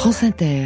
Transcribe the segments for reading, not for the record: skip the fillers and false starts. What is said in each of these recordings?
France Inter.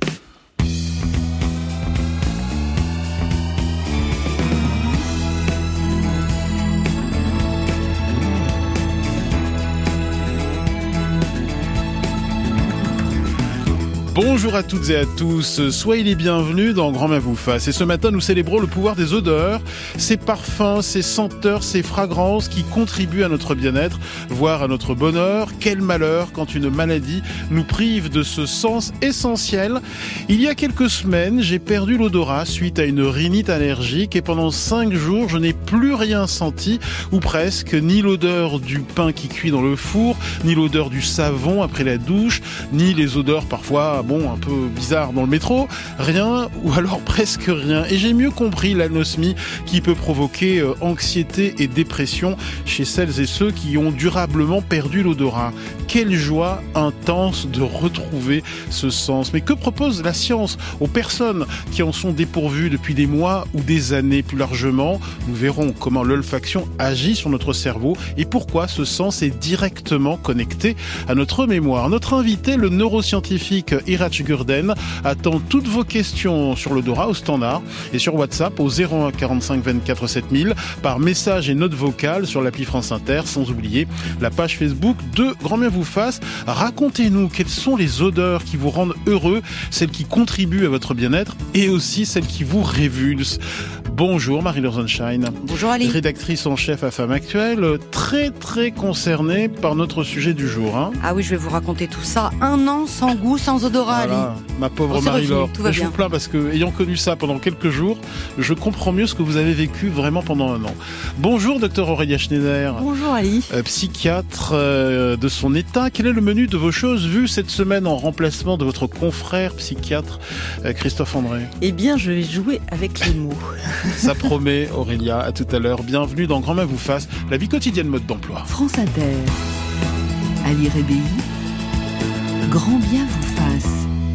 Bonjour à toutes et à tous, soyez les bienvenus dans Grand Bien vous fasse. Et ce matin, nous célébrons le pouvoir des odeurs, ces parfums, ces senteurs, ces fragrances qui contribuent à notre bien-être, voire à notre bonheur. Quel malheur quand une maladie nous prive de ce sens essentiel. Il y a quelques semaines, j'ai perdu l'odorat suite à une rhinite allergique et pendant 5 jours, je n'ai plus rien senti, ou presque, ni l'odeur du pain qui cuit dans le four, ni l'odeur du savon après la douche, ni les odeurs parfois un peu bizarre dans le métro, rien ou alors presque rien. Et j'ai mieux compris l'anosmie qui peut provoquer anxiété et dépression chez celles et ceux qui ont durablement perdu l'odorat. Quelle joie intense de retrouver ce sens. Mais que propose la science aux personnes qui en sont dépourvues depuis des mois ou des années plus largement? Nous verrons comment l'olfaction agit sur notre cerveau et pourquoi ce sens est directement connecté à notre mémoire. Notre invité, le neuroscientifique Irach Gurden, attend toutes vos questions sur l'odorat au standard et sur WhatsApp au 01 45 24 7000 par message et note vocale sur l'appli France Inter, sans oublier la page Facebook de Grand Bien vous fasse. Racontez-nous quelles sont les odeurs qui vous rendent heureux, celles qui contribuent à votre bien-être et aussi celles qui vous révulsent. Bonjour Marie-Laure Sonnenschein. Bonjour Ali. Rédactrice en chef à Femme Actuelle, très concernée par notre sujet du jour. Ah oui, je vais vous raconter tout ça. 1 an sans goût, sans odorat, voilà, Ali. Ma pauvre Marie-Laure. Je vous plains parce que, ayant connu ça pendant quelques jours, je comprends mieux ce que vous avez vécu vraiment pendant 1 an. Bonjour Dr Aurélia Schneider. Bonjour Ali. Psychiatre de son état. Quel est le menu de vos choses vues cette semaine en remplacement de votre confrère psychiatre Christophe André? Eh bien, je vais jouer avec les mots. Ça promet, Aurélia. À tout à l'heure. Bienvenue dans Grand Bien vous fasse, la vie quotidienne mode d'emploi. France Inter. Ali Rébéi. Grand Bien vous fasse.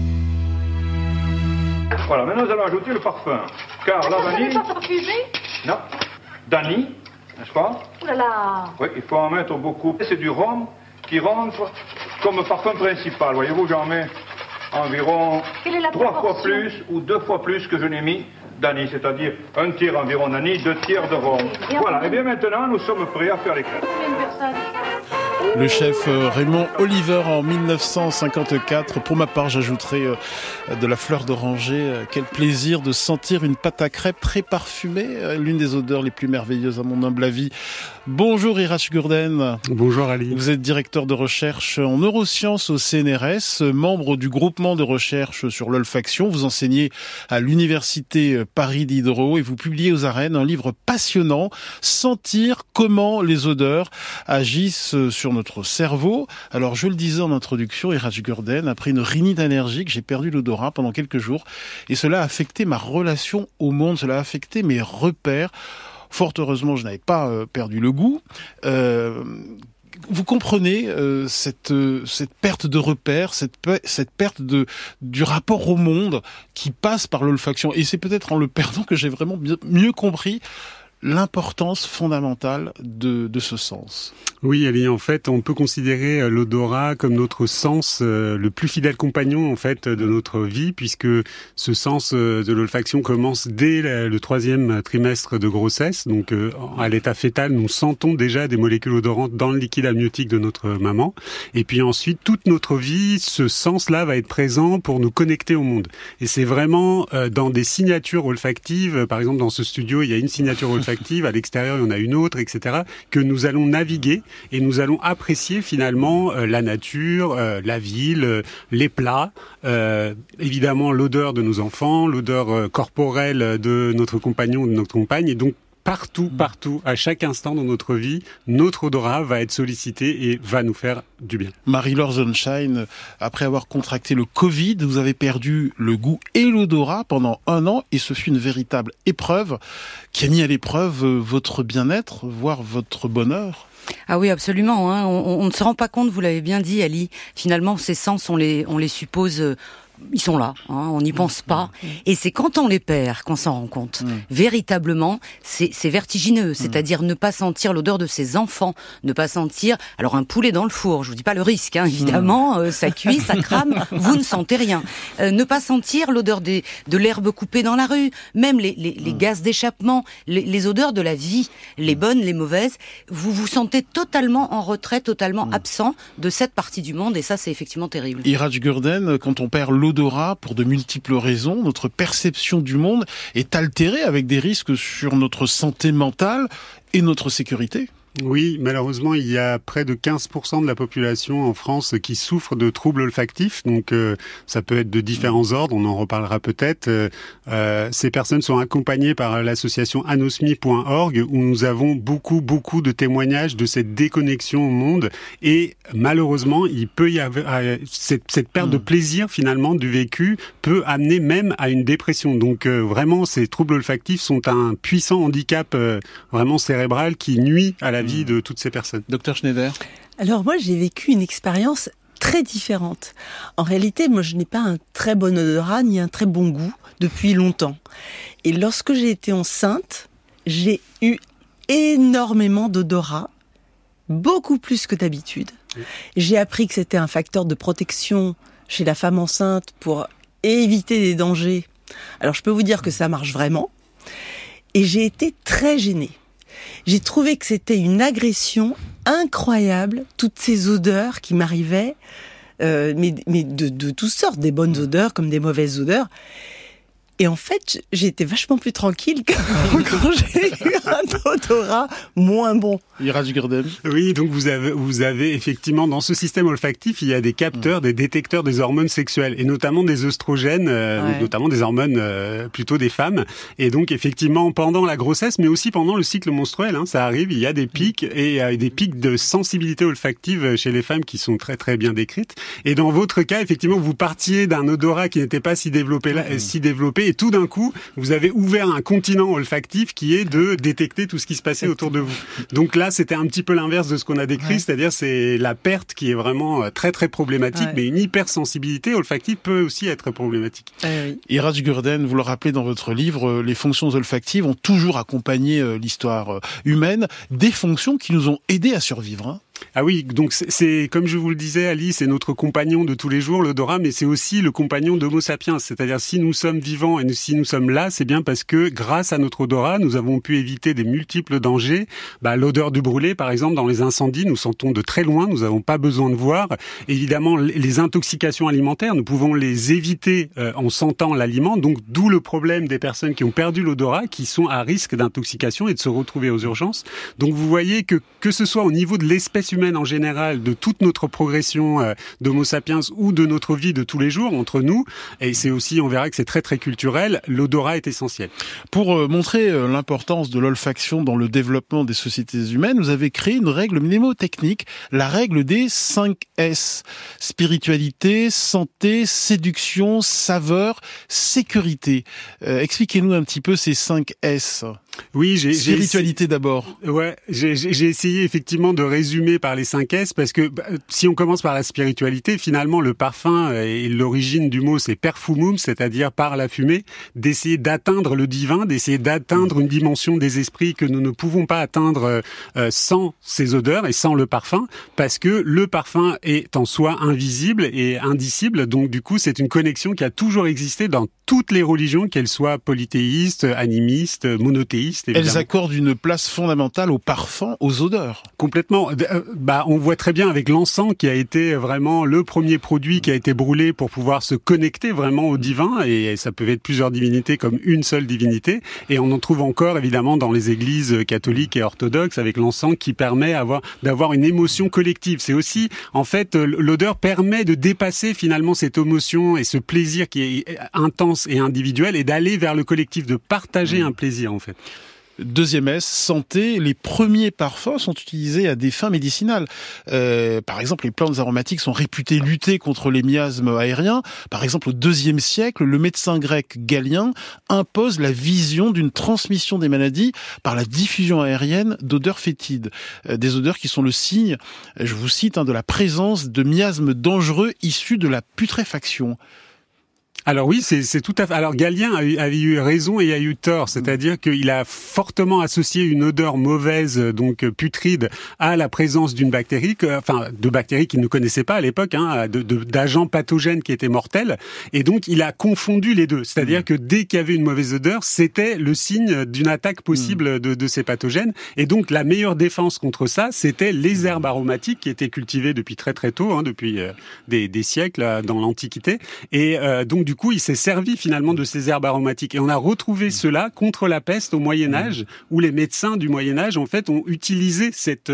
Voilà, maintenant nous allons ajouter le parfum. Car la vanille... Vous n'avez pas parfumé? Non. Dany, n'est-ce pas? Ouh là là. Oui, il faut en mettre beaucoup. C'est du rhum qui rentre comme parfum principal. Voyez-vous, j'en mets environ 3 fois plus ou 2 fois plus que je n'ai mis Dany, c'est-à-dire 1 tiers environ Dany, 2 tiers de rhum. Voilà, et bien maintenant nous sommes prêts à faire les crêpes. Le chef Raymond Oliver en 1954. Pour ma part, j'ajouterai de la fleur d'oranger. Quel plaisir de sentir une pâte à crêpes très parfumée. L'une des odeurs les plus merveilleuses à mon humble avis. Bonjour Irach Gurden. Bonjour Ali. Vous êtes directeur de recherche en neurosciences au CNRS, membre du groupement de recherche sur l'olfaction. Vous enseignez à l'université Paris Diderot et vous publiez aux arènes un livre passionnant, Sentir comment les odeurs agissent sur notre cerveau. Alors je le disais en introduction, Irach Gurden, après une rhinite allergique, j'ai perdu l'odorat pendant quelques jours et cela a affecté ma relation au monde, cela a affecté mes repères. Fort heureusement, je n'avais pas perdu le goût. Vous comprenez cette perte de repères, cette perte du rapport au monde qui passe par l'olfaction. Et c'est peut-être en le perdant que j'ai vraiment mieux compris l'importance fondamentale de ce sens. Oui, Ali, en fait, on peut considérer l'odorat comme notre sens le plus fidèle compagnon en fait de notre vie, puisque ce sens de l'olfaction commence dès le 3e trimestre de grossesse. Donc, à l'état fœtal, nous sentons déjà des molécules odorantes dans le liquide amniotique de notre maman. Et puis ensuite, toute notre vie, ce sens-là va être présent pour nous connecter au monde. Et c'est vraiment dans des signatures olfactives, par exemple dans ce studio, il y a une signature olfactive, à l'extérieur il y en a une autre, etc., que nous allons naviguer et nous allons apprécier finalement la nature, la ville, les plats, évidemment l'odeur de nos enfants, l'odeur corporelle de notre compagnon ou de notre compagne, et donc partout, à chaque instant dans notre vie, notre odorat va être sollicité et va nous faire du bien. Marie-Laure Sonnenschein, après avoir contracté le Covid, vous avez perdu le goût et l'odorat pendant 1 an et ce fut une véritable épreuve qui a mis à l'épreuve votre bien-être, voire votre bonheur. Ah oui, absolument. On ne se rend pas compte, vous l'avez bien dit, Ali. Finalement, ces sens, on les suppose ils sont là, hein, on n'y pense pas. Et c'est quand on les perd qu'on s'en rend compte. Véritablement, c'est vertigineux. C'est-à-dire ne pas sentir l'odeur de ses enfants, ne pas sentir... Alors un poulet dans le four, je vous dis pas le risque, hein, évidemment, ça cuit, ça crame, vous ne sentez rien. Ne pas sentir l'odeur de l'herbe coupée dans la rue, même les gaz d'échappement, les odeurs de la vie, les bonnes, les mauvaises, vous vous sentez totalement en retrait, totalement absent de cette partie du monde, et ça c'est effectivement terrible. Iraj Gurden, quand on perd l'odorat pour de multiples raisons, notre perception du monde est altérée avec des risques sur notre santé mentale et notre sécurité. Oui, malheureusement, il y a près de 15% de la population en France qui souffre de troubles olfactifs. Donc, ça peut être de différents ordres. On en reparlera peut-être. Ces personnes sont accompagnées par l'association anosmi.org où nous avons beaucoup de témoignages de cette déconnexion au monde. Et malheureusement, il peut y avoir cette perte de plaisir finalement du vécu peut amener même à une dépression. Donc, vraiment, ces troubles olfactifs sont un puissant handicap vraiment cérébral qui nuit à la vie de toutes ces personnes. Docteur Schneider. Alors moi, j'ai vécu une expérience très différente. En réalité, moi, je n'ai pas un très bon odorat ni un très bon goût depuis longtemps. Et lorsque j'ai été enceinte, j'ai eu énormément d'odorat, beaucoup plus que d'habitude. J'ai appris que c'était un facteur de protection chez la femme enceinte pour éviter des dangers. Alors, je peux vous dire que ça marche vraiment. Et j'ai été très gênée. J'ai trouvé que c'était une agression incroyable, toutes ces odeurs qui m'arrivaient, mais de toutes sortes, des bonnes odeurs comme des mauvaises odeurs. Et en fait, j'ai été vachement plus tranquille quand j'ai eu un odorat moins bon. Iraj Gurden. Oui, donc vous avez effectivement dans ce système olfactif, il y a des capteurs, des détecteurs des hormones sexuelles et notamment des œstrogènes, notamment des hormones plutôt des femmes. Et donc effectivement pendant la grossesse, mais aussi pendant le cycle menstruel, ça arrive, il y a des pics et des pics de sensibilité olfactive chez les femmes qui sont très très bien décrites. Et dans votre cas, effectivement, vous partiez d'un odorat qui n'était pas si développé et tout d'un coup, vous avez ouvert un continent olfactif qui est de détecter tout ce qui se passait autour de vous. Donc là, c'était un petit peu l'inverse de ce qu'on a décrit, c'est-à-dire c'est la perte qui est vraiment très très problématique, mais une hypersensibilité olfactive peut aussi être problématique. Iraj Gurden, vous le rappelez dans votre livre, les fonctions olfactives ont toujours accompagné l'histoire humaine, des fonctions qui nous ont aidés à survivre. Ah oui, donc c'est comme je vous le disais, Ali, c'est notre compagnon de tous les jours, l'odorat, mais c'est aussi le compagnon d'Homo sapiens. C'est-à-dire si nous sommes vivants et si nous sommes là, c'est bien parce que grâce à notre odorat, nous avons pu éviter des multiples dangers. L'odeur du brûlé, par exemple, dans les incendies, nous sentons de très loin, nous n'avons pas besoin de voir. Évidemment, les intoxications alimentaires, nous pouvons les éviter en sentant l'aliment. Donc d'où le problème des personnes qui ont perdu l'odorat, qui sont à risque d'intoxication et de se retrouver aux urgences. Donc vous voyez que ce soit au niveau de l'espèce humaine en général, de toute notre progression d'Homo sapiens ou de notre vie de tous les jours entre nous, et c'est aussi, on verra que c'est très très culturel, l'odorat est essentiel. Pour montrer l'importance de l'olfaction dans le développement des sociétés humaines, vous avez créé une règle mnémotechnique, la règle des 5 S. Spiritualité, santé, séduction, saveur, sécurité. Expliquez-nous un petit peu ces 5 S. Oui, spiritualité d'abord. Ouais, j'ai essayé effectivement de résumer par les 5 S parce que si on commence par la spiritualité, finalement le parfum et l'origine du mot c'est perfumum, c'est-à-dire par la fumée, d'essayer d'atteindre le divin, d'essayer d'atteindre une dimension des esprits que nous ne pouvons pas atteindre sans ces odeurs et sans le parfum, parce que le parfum est en soi invisible et indicible, donc du coup c'est une connexion qui a toujours existé dans toutes les religions, qu'elles soient polythéistes, animistes, monothéistes. Évidemment. Elles accordent une place fondamentale aux parfums, aux odeurs. Complètement. On voit très bien avec l'encens qui a été vraiment le premier produit qui a été brûlé pour pouvoir se connecter vraiment au divin, et ça peut être plusieurs divinités comme une seule divinité, et on en trouve encore évidemment dans les églises catholiques et orthodoxes avec l'encens qui permet d'avoir une émotion collective. C'est aussi, en fait, l'odeur permet de dépasser finalement cette émotion et ce plaisir qui est intense et individuel et d'aller vers le collectif, de partager un plaisir en fait. Deuxième S, santé. Les premiers parfums sont utilisés à des fins médicinales. Par exemple, les plantes aromatiques sont réputées lutter contre les miasmes aériens. Par exemple, au IIe siècle, le médecin grec Galien impose la vision d'une transmission des maladies par la diffusion aérienne d'odeurs fétides. Des odeurs qui sont le signe, je vous cite, de la présence de miasmes dangereux issus de la putréfaction. Alors oui, c'est tout à fait. Alors Galien avait eu raison et a eu tort, c'est-à-dire qu'il a fortement associé une odeur mauvaise, donc putride, à la présence d'une bactérie, de bactéries qu'il ne connaissait pas à l'époque, d'agents pathogènes qui étaient mortels, et donc il a confondu les deux. C'est-à-dire que dès qu'il y avait une mauvaise odeur, c'était le signe d'une attaque possible de ces pathogènes, et donc la meilleure défense contre ça, c'était les herbes aromatiques qui étaient cultivées depuis très très tôt, depuis des siècles dans l'Antiquité, et donc du coup, il s'est servi finalement de ces herbes aromatiques. Et on a retrouvé cela contre la peste au Moyen-Âge, où les médecins du Moyen-Âge, en fait, ont utilisé cette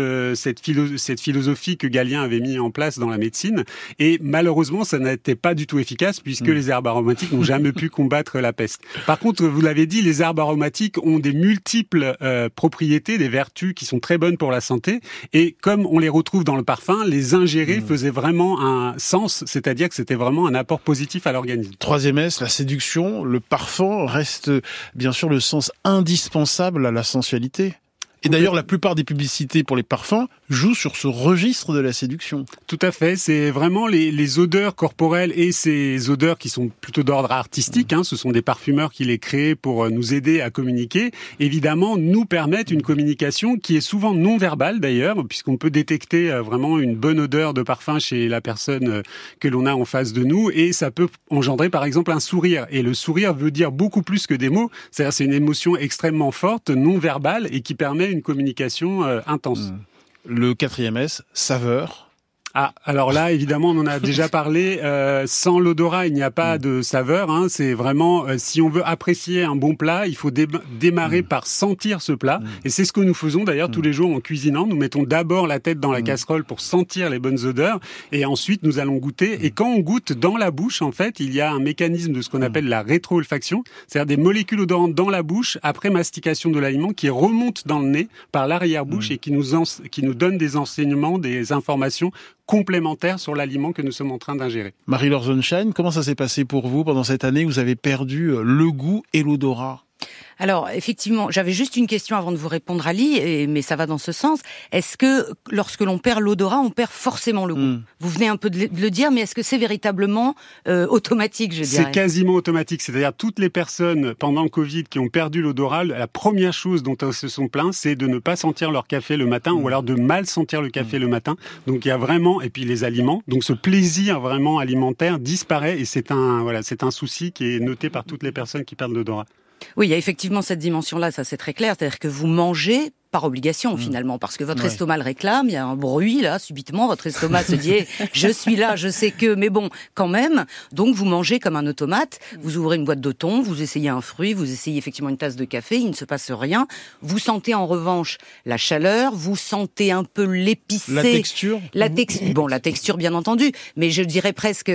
philosophie que Galien avait mis en place dans la médecine. Et malheureusement, ça n'était pas du tout efficace, puisque les herbes aromatiques n'ont jamais pu combattre la peste. Par contre, vous l'avez dit, les herbes aromatiques ont des multiples propriétés, des vertus qui sont très bonnes pour la santé. Et comme on les retrouve dans le parfum, les ingérer faisait vraiment un sens, c'est-à-dire que c'était vraiment un apport positif à l'organisme. Troisième S, la séduction, le parfum reste bien sûr le sens indispensable à la sensualité. Et d'ailleurs, la plupart des publicités pour les parfums jouent sur ce registre de la séduction. Tout à fait, c'est vraiment les odeurs corporelles et ces odeurs qui sont plutôt d'ordre artistique, ce sont des parfumeurs qui les créent pour nous aider à communiquer, évidemment nous permettent une communication qui est souvent non verbale d'ailleurs, puisqu'on peut détecter vraiment une bonne odeur de parfum chez la personne que l'on a en face de nous, et ça peut engendrer par exemple un sourire. Et le sourire veut dire beaucoup plus que des mots, c'est-à-dire c'est une émotion extrêmement forte, non verbale, et qui permet une communication intense. Le quatrième S, saveur. Ah, alors là, évidemment, on en a déjà parlé. Sans l'odorat, il n'y a pas de saveur. C'est vraiment, si on veut apprécier un bon plat, il faut démarrer par sentir ce plat. Et c'est ce que nous faisons d'ailleurs tous les jours en cuisinant. Nous mettons d'abord la tête dans la casserole pour sentir les bonnes odeurs, et ensuite nous allons goûter. Et quand on goûte dans la bouche, en fait, il y a un mécanisme de ce qu'on appelle la rétro-olfaction, c'est-à-dire des molécules odorantes dans la bouche après mastication de l'aliment qui remontent dans le nez par l'arrière-bouche et qui nous donnent des enseignements, des informations complémentaires sur l'aliment que nous sommes en train d'ingérer. Marie-Laure Sonnenschein, comment ça s'est passé pour vous pendant cette année où vous avez perdu le goût et l'odorat ? Alors, effectivement, j'avais juste une question avant de vous répondre, Ali, mais ça va dans ce sens. Est-ce que, lorsque l'on perd l'odorat, on perd forcément le goût ? Vous venez un peu de le dire, mais est-ce que c'est véritablement automatique, je dirais ? C'est quasiment automatique. C'est-à-dire, toutes les personnes, pendant le Covid, qui ont perdu l'odorat, la première chose dont elles se sont plaintes, c'est de ne pas sentir leur café le matin, ou alors de mal sentir le café le matin. Donc, il y a vraiment, et puis les aliments. Donc, ce plaisir vraiment alimentaire disparaît, et c'est un souci qui est noté par toutes les personnes qui perdent l'odorat. Oui, il y a effectivement cette dimension-là, ça c'est très clair. C'est-à-dire que vous mangez par obligation finalement, parce que votre estomac le réclame, il y a un bruit là, subitement, votre estomac se dit je suis là, je sais que, mais bon, quand même, donc vous mangez comme un automate, vous ouvrez une boîte de thon, vous essayez un fruit, vous essayez effectivement une tasse de café, il ne se passe rien, vous sentez en revanche la chaleur, vous sentez un peu l'épicé. La texture. Bon, la texture bien entendu, mais je dirais presque,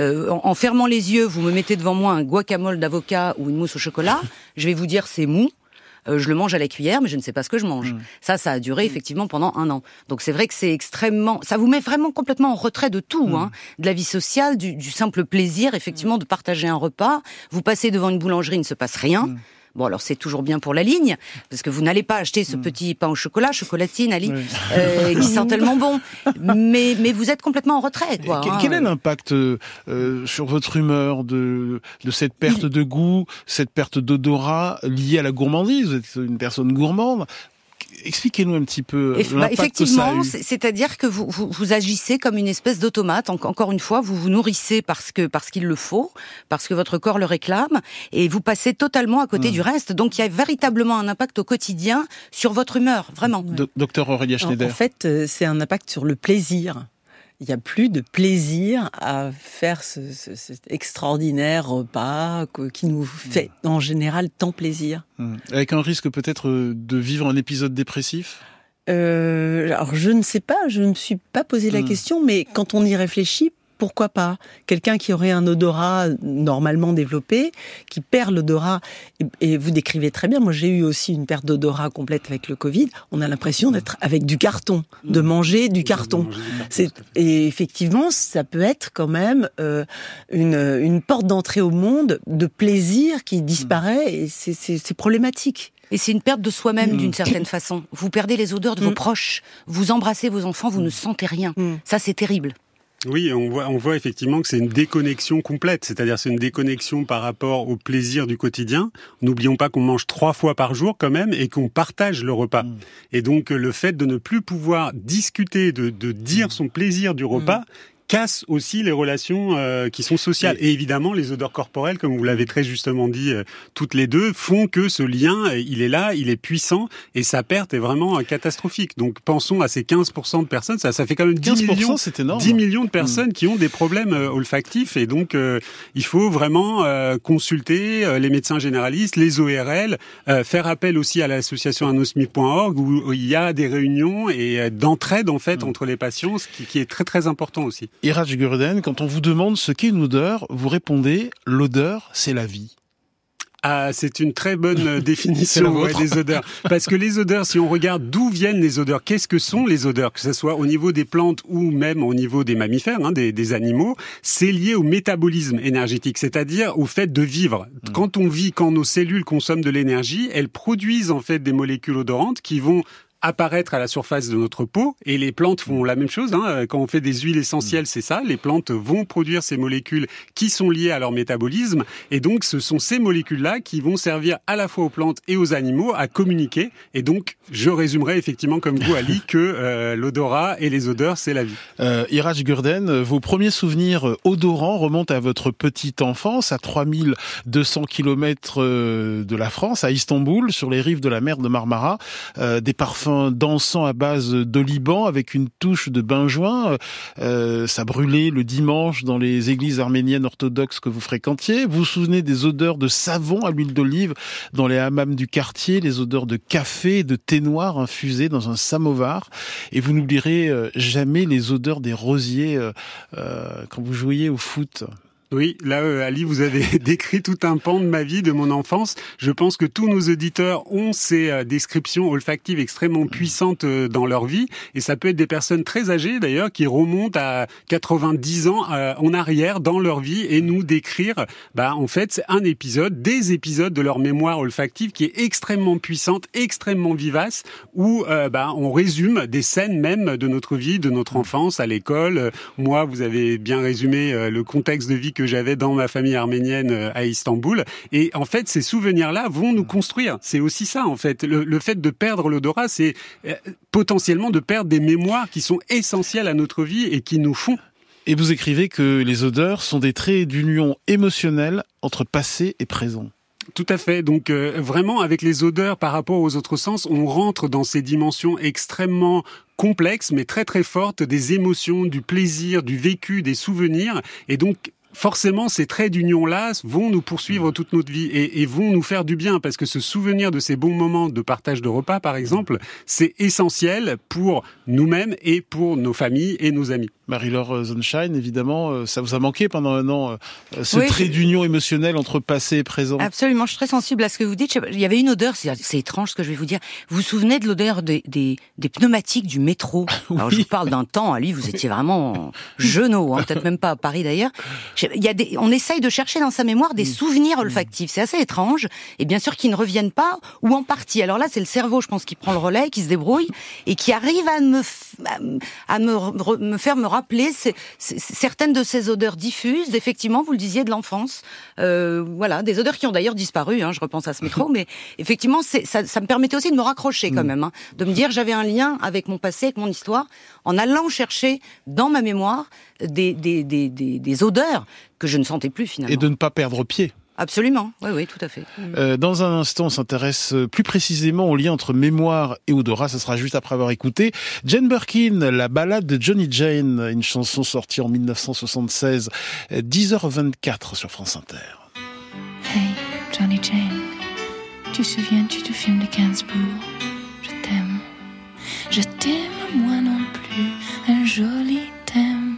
en fermant les yeux, vous me mettez devant moi un guacamole d'avocat ou une mousse au chocolat, je vais vous dire c'est mou. Je le mange à la cuillère, mais je ne sais pas ce que je mange. Ça a duré effectivement pendant 1 an. Donc c'est vrai que c'est extrêmement... Ça vous met vraiment complètement en retrait de tout, de la vie sociale, du simple plaisir, effectivement, de partager un repas. Vous passez devant une boulangerie, il ne se passe rien. Bon, alors c'est toujours bien pour la ligne, parce que vous n'allez pas acheter ce petit pain au chocolat, chocolatine, Ali, qui sent tellement bon. Mais vous êtes complètement en retrait, quoi. Quel est l'impact sur votre humeur de cette perte de goût, cette perte d'odorat liée à la gourmandise ? Vous êtes une personne gourmande. Expliquez-nous un petit peu l'impact que ça a eu. C'est-à-dire que vous agissez comme une espèce d'automate. Encore une fois, vous vous nourrissez parce qu'il le faut, parce que votre corps le réclame, et vous passez totalement à côté du reste. Donc il y a véritablement un impact au quotidien sur votre humeur, vraiment. Docteur Aurélia Schneider. En fait, c'est un impact sur le plaisir. Il n'y a plus de plaisir à faire cet extraordinaire repas qui nous fait en général tant plaisir. Avec un risque peut-être de vivre un épisode dépressif ? Alors je ne sais pas, je ne me suis pas posé la question, mais quand on y réfléchit, pourquoi pas ? Quelqu'un qui aurait un odorat normalement développé, qui perd l'odorat, et vous décrivez très bien, moi j'ai eu aussi une perte d'odorat complète avec le Covid, on a l'impression d'être avec du carton, de manger du carton. Et effectivement, ça peut être quand même une porte d'entrée au monde de plaisir qui disparaît, et c'est problématique. Et c'est une perte de soi-même d'une certaine façon. Vous perdez les odeurs de vos proches, vous embrassez vos enfants, vous ne sentez rien. Ça c'est terrible. Oui, on voit effectivement que c'est une déconnexion complète, c'est-à-dire c'est une déconnexion par rapport au plaisir du quotidien. N'oublions pas qu'on mange 3 fois par jour quand même et qu'on partage le repas. Et donc le fait de ne plus pouvoir discuter, de dire son plaisir du repas, casse aussi les relations qui sont sociales. Et évidemment, les odeurs corporelles, comme vous l'avez très justement dit toutes les deux, font que ce lien, il est là, il est puissant, et sa perte est vraiment catastrophique. Donc pensons à ces 15% de personnes, ça fait quand même 10 millions, c'est énorme. 10 millions de personnes qui ont des problèmes olfactifs, et donc il faut vraiment consulter les médecins généralistes, les ORL, faire appel aussi à l'association anosmi.org, où il y a des réunions et d'entraide en fait entre les patients, ce qui est très très important aussi. Iraj Gurden, quand on vous demande ce qu'est une odeur, vous répondez « l'odeur, c'est la vie ». Ah, c'est une très bonne définition des odeurs. Parce que les odeurs, si on regarde d'où viennent les odeurs, qu'est-ce que sont les odeurs, que ce soit au niveau des plantes ou même au niveau des mammifères, des animaux, c'est lié au métabolisme énergétique, c'est-à-dire au fait de vivre. Quand on vit, quand nos cellules consomment de l'énergie, elles produisent en fait des molécules odorantes qui vont apparaître à la surface de notre peau, et les plantes font la même chose. Quand on fait des huiles essentielles, c'est ça. Les plantes vont produire ces molécules qui sont liées à leur métabolisme, et donc ce sont ces molécules-là qui vont servir à la fois aux plantes et aux animaux à communiquer. Et donc, je résumerai effectivement comme vous, Ali, que l'odorat et les odeurs, c'est la vie. Iraj Gurden, vos premiers souvenirs odorants remontent à votre petite enfance, à 3200 kilomètres de la France, à Istanbul, sur les rives de la mer de Marmara, des parfums dansant à base d'oliban avec une touche de benjoin. Ça brûlait le dimanche dans les églises arméniennes orthodoxes que vous fréquentiez. Vous vous souvenez des odeurs de savon à l'huile d'olive dans les hammams du quartier, les odeurs de café et de thé noir infusé dans un samovar. Et vous n'oublierez jamais les odeurs des rosiers quand vous jouiez au foot. Oui, là, Ali, vous avez décrit tout un pan de ma vie, de mon enfance. Je pense que tous nos auditeurs ont ces descriptions olfactives extrêmement puissantes dans leur vie. Et ça peut être des personnes très âgées, d'ailleurs, qui remontent à 90 ans en arrière dans leur vie et nous décrire, en fait, c'est un épisode, des épisodes de leur mémoire olfactive qui est extrêmement puissante, extrêmement vivace, où on résume des scènes même de notre vie, de notre enfance, à l'école. Moi, vous avez bien résumé le contexte de vie que j'avais dans ma famille arménienne à Istanbul. Et en fait, ces souvenirs-là vont nous construire. C'est aussi ça, en fait. Le fait de perdre l'odorat, c'est potentiellement de perdre des mémoires qui sont essentielles à notre vie et qui nous font. Et vous écrivez que les odeurs sont des traits d'union émotionnelle entre passé et présent. Tout à fait. Donc vraiment, avec les odeurs par rapport aux autres sens, on rentre dans ces dimensions extrêmement complexes, mais très très fortes, des émotions, du plaisir, du vécu, des souvenirs. Et donc, forcément, ces traits d'union-là vont nous poursuivre toute notre vie et vont nous faire du bien, parce que ce souvenir de ces bons moments de partage de repas, par exemple, c'est essentiel pour nous-mêmes et pour nos familles et nos amis. Marie-Laure Zonshine, évidemment, ça vous a manqué pendant un an, ce trait d'union émotionnelle entre passé et présent? Absolument, je suis très sensible à ce que vous dites. Il y avait une odeur, c'est étrange ce que je vais vous dire. Vous vous souvenez de l'odeur des pneumatiques du métro? Alors oui. Je vous parle d'un temps, Ali, vous étiez vraiment jeuneau, peut-être même pas à Paris d'ailleurs. On essaye de chercher dans sa mémoire des souvenirs olfactifs. C'est assez étrange, et bien sûr qui ne reviennent pas, ou en partie. Alors là, c'est le cerveau, je pense, qui prend le relais, qui se débrouille, et qui arrive à me faire me rappeler certaines de ces odeurs diffuses, effectivement, vous le disiez, de l'enfance. Des odeurs qui ont d'ailleurs disparu, je repense à ce métro, mais effectivement, ça me permettait aussi de me raccrocher quand même, de me dire j'avais un lien avec mon passé, avec mon histoire, en allant chercher dans ma mémoire des odeurs que je ne sentais plus finalement. Et de ne pas perdre pied. Absolument, oui, tout à fait. Dans un instant, on s'intéresse plus précisément au lien entre mémoire et odorat. Ça sera juste après avoir écouté Jane Birkin, la ballade de Johnny Jane, une chanson sortie en 1976, 10h24 sur France Inter. Hey, Johnny Jane, tu souviens-tu du film de Gainsbourg? Je t'aime. Je t'aime, moi non plus, un joli thème.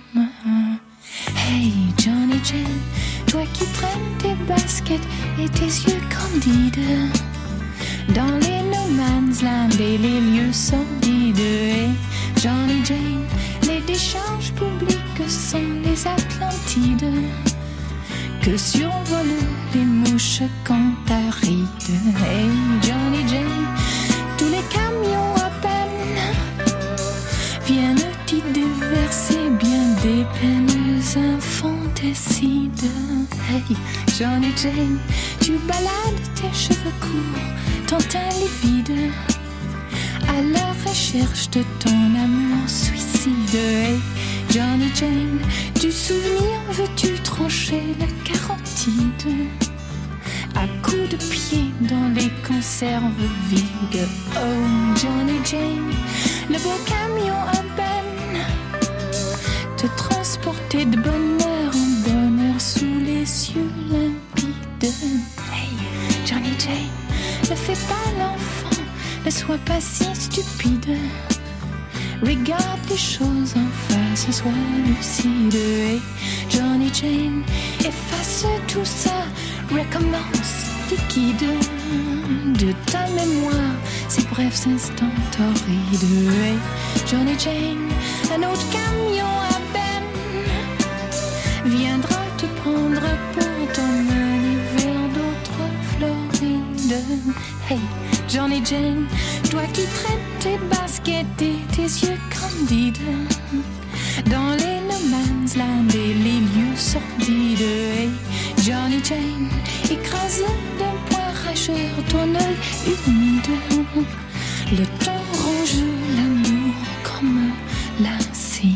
Hey, Johnny Jane, toi qui traînes tes baskets et tes yeux candides dans les no man's land et les lieux sordides. Hey, Johnny Jane, les décharges publiques sont les Atlantides que survolent les mouches cantharides. Hey, Johnny Jane, tous les camions à peine viennent t'y déverser bien des peines. infanticides. Hey, Johnny Jane, tu balades tes cheveux courts, ton teint livide, à la recherche de ton amour suicide. Hey, Johnny Jane, du souvenir veux-tu trancher la carotide à coups de pied dans les conserves vides? Oh, Johnny Jane, le beau camion à benne te transporter de bonheur en bonheur sous les cieux limpides. Hey, Johnny Jane, ne fais pas l'enfant, ne sois pas si stupide. Regarde les choses en face, sois lucide. Hey, Johnny Jane, efface tout ça, recommence liquide de ta mémoire ces brefs instants torrides. Hey, Johnny Jane, un autre camion à benne viendra te prendre pour t'emmener vers d'autres Florides. Hey, Johnny Jane, toi qui traites tes baskets et tes yeux candides dans les no man's land et les lieux sordides. Hey, Johnny Jane, écrase d'un poing rageur ton œil humide. Le temps ronge l'amour comme l'acide.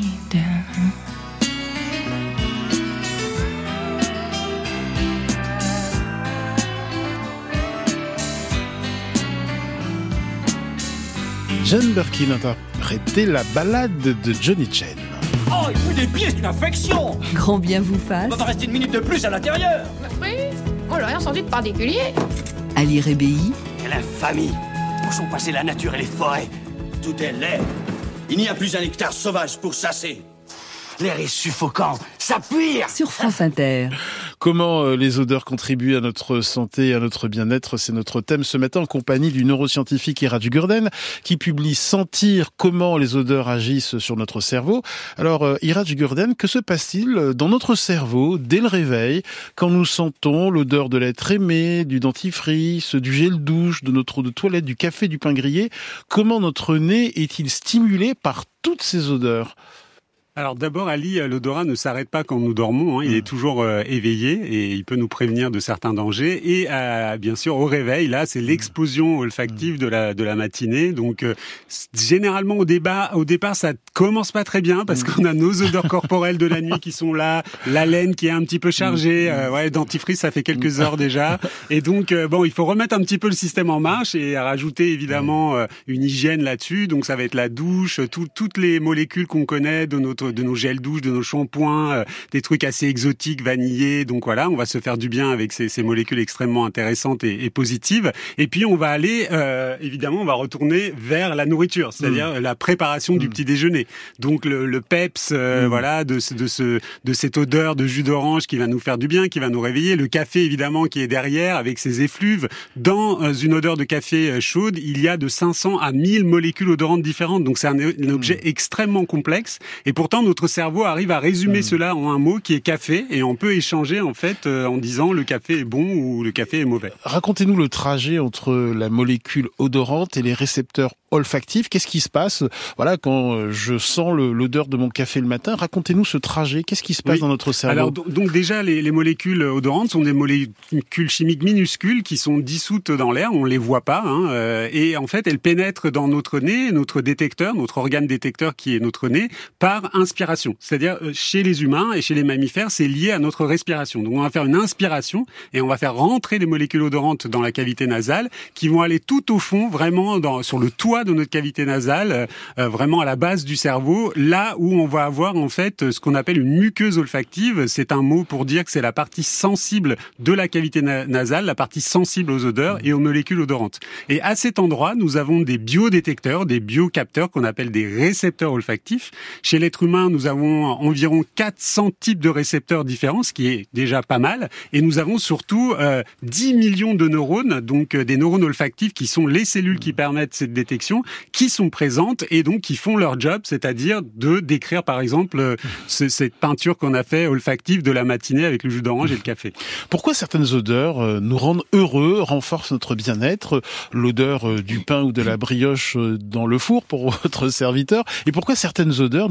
Jane Birkin interprétait la balade de Johnny Jane. Oh, il fout des pieds, c'est une infection. Grand bien vous fasse. On va pas rester une minute de plus à l'intérieur. Oui, on n'a rien senti de particulier. À lire EBI. Quelle infamie. Où sont passées la nature et les forêts? Tout est laid. Il n'y a plus un hectare sauvage pour chasser. L'air est suffocant, ça pue. Sur France Inter. Comment les odeurs contribuent à notre santé et à notre bien-être, c'est notre thème ce matin en compagnie du neuroscientifique Iraj Gurden qui publie Sentir comment les odeurs agissent sur notre cerveau. Alors Iraj Gurden, que se passe-t-il dans notre cerveau dès le réveil quand nous sentons l'odeur de l'être aimé, du dentifrice, du gel douche, de notre eau de toilette, du café, du pain grillé? Comment notre nez est-il stimulé par toutes ces odeurs? Alors d'abord, Ali, l'odorat ne s'arrête pas quand nous dormons. Il est toujours éveillé et il peut nous prévenir de certains dangers. Et bien sûr, au réveil, là, c'est l'explosion olfactive de la matinée. Donc généralement au départ, ça commence pas très bien parce qu'on a nos odeurs corporelles de la nuit qui sont là, l'haleine qui est un petit peu chargée. Dentifrice, ça fait quelques heures déjà. Et donc il faut remettre un petit peu le système en marche et rajouter évidemment une hygiène là-dessus. Donc ça va être la douche, toutes les molécules qu'on connaît de nos gels douche, de nos shampoings, des trucs assez exotiques, vanillés. Donc voilà, on va se faire du bien avec ces molécules extrêmement intéressantes et positives. Et puis on va aller, évidemment, on va retourner vers la nourriture, c'est-à-dire la préparation du petit déjeuner. Donc le peps, de cette odeur de jus d'orange qui va nous faire du bien, qui va nous réveiller. Le café, évidemment, qui est derrière avec ses effluves. Dans une odeur de café chaude, il y a de 500 à 1000 molécules odorantes différentes. Donc c'est un objet extrêmement complexe. Et pourtant, notre cerveau arrive à résumer cela en un mot qui est café, et on peut échanger en fait en disant le café est bon ou le café est mauvais. Racontez-nous le trajet entre la molécule odorante et les récepteurs olfactifs. Qu'est-ce qui se passe quand je sens l'odeur de mon café le matin? Racontez-nous ce trajet. Qu'est-ce qui se passe dans notre cerveau? Alors donc déjà les molécules odorantes sont des molécules chimiques minuscules qui sont dissoutes dans l'air, on les voit pas et en fait elles pénètrent dans notre nez, notre détecteur, notre organe détecteur qui est notre nez, par inspiration. C'est-à-dire chez les humains et chez les mammifères, c'est lié à notre respiration. Donc on va faire une inspiration et on va faire rentrer des molécules odorantes dans la cavité nasale qui vont aller tout au fond, vraiment sur le toit de notre cavité nasale, vraiment à la base du cerveau, là où on va avoir en fait ce qu'on appelle une muqueuse olfactive. C'est un mot pour dire que c'est la partie sensible de la cavité nasale, la partie sensible aux odeurs et aux molécules odorantes. Et à cet endroit, nous avons des biodétecteurs, des biocapteurs qu'on appelle des récepteurs olfactifs. Chez l'être humain, nous avons environ 400 types de récepteurs différents, ce qui est déjà pas mal. Et nous avons surtout 10 millions de neurones, donc des neurones olfactifs qui sont les cellules qui permettent cette détection, qui sont présentes et donc qui font leur job, c'est-à-dire de décrire par exemple cette peinture qu'on a fait olfactive de la matinée avec le jus d'orange et le café. Pourquoi certaines odeurs nous rendent heureux, renforcent notre bien-être? L'odeur du pain ou de la brioche dans le four pour votre serviteur. Et pourquoi certaines odeurs nous mettent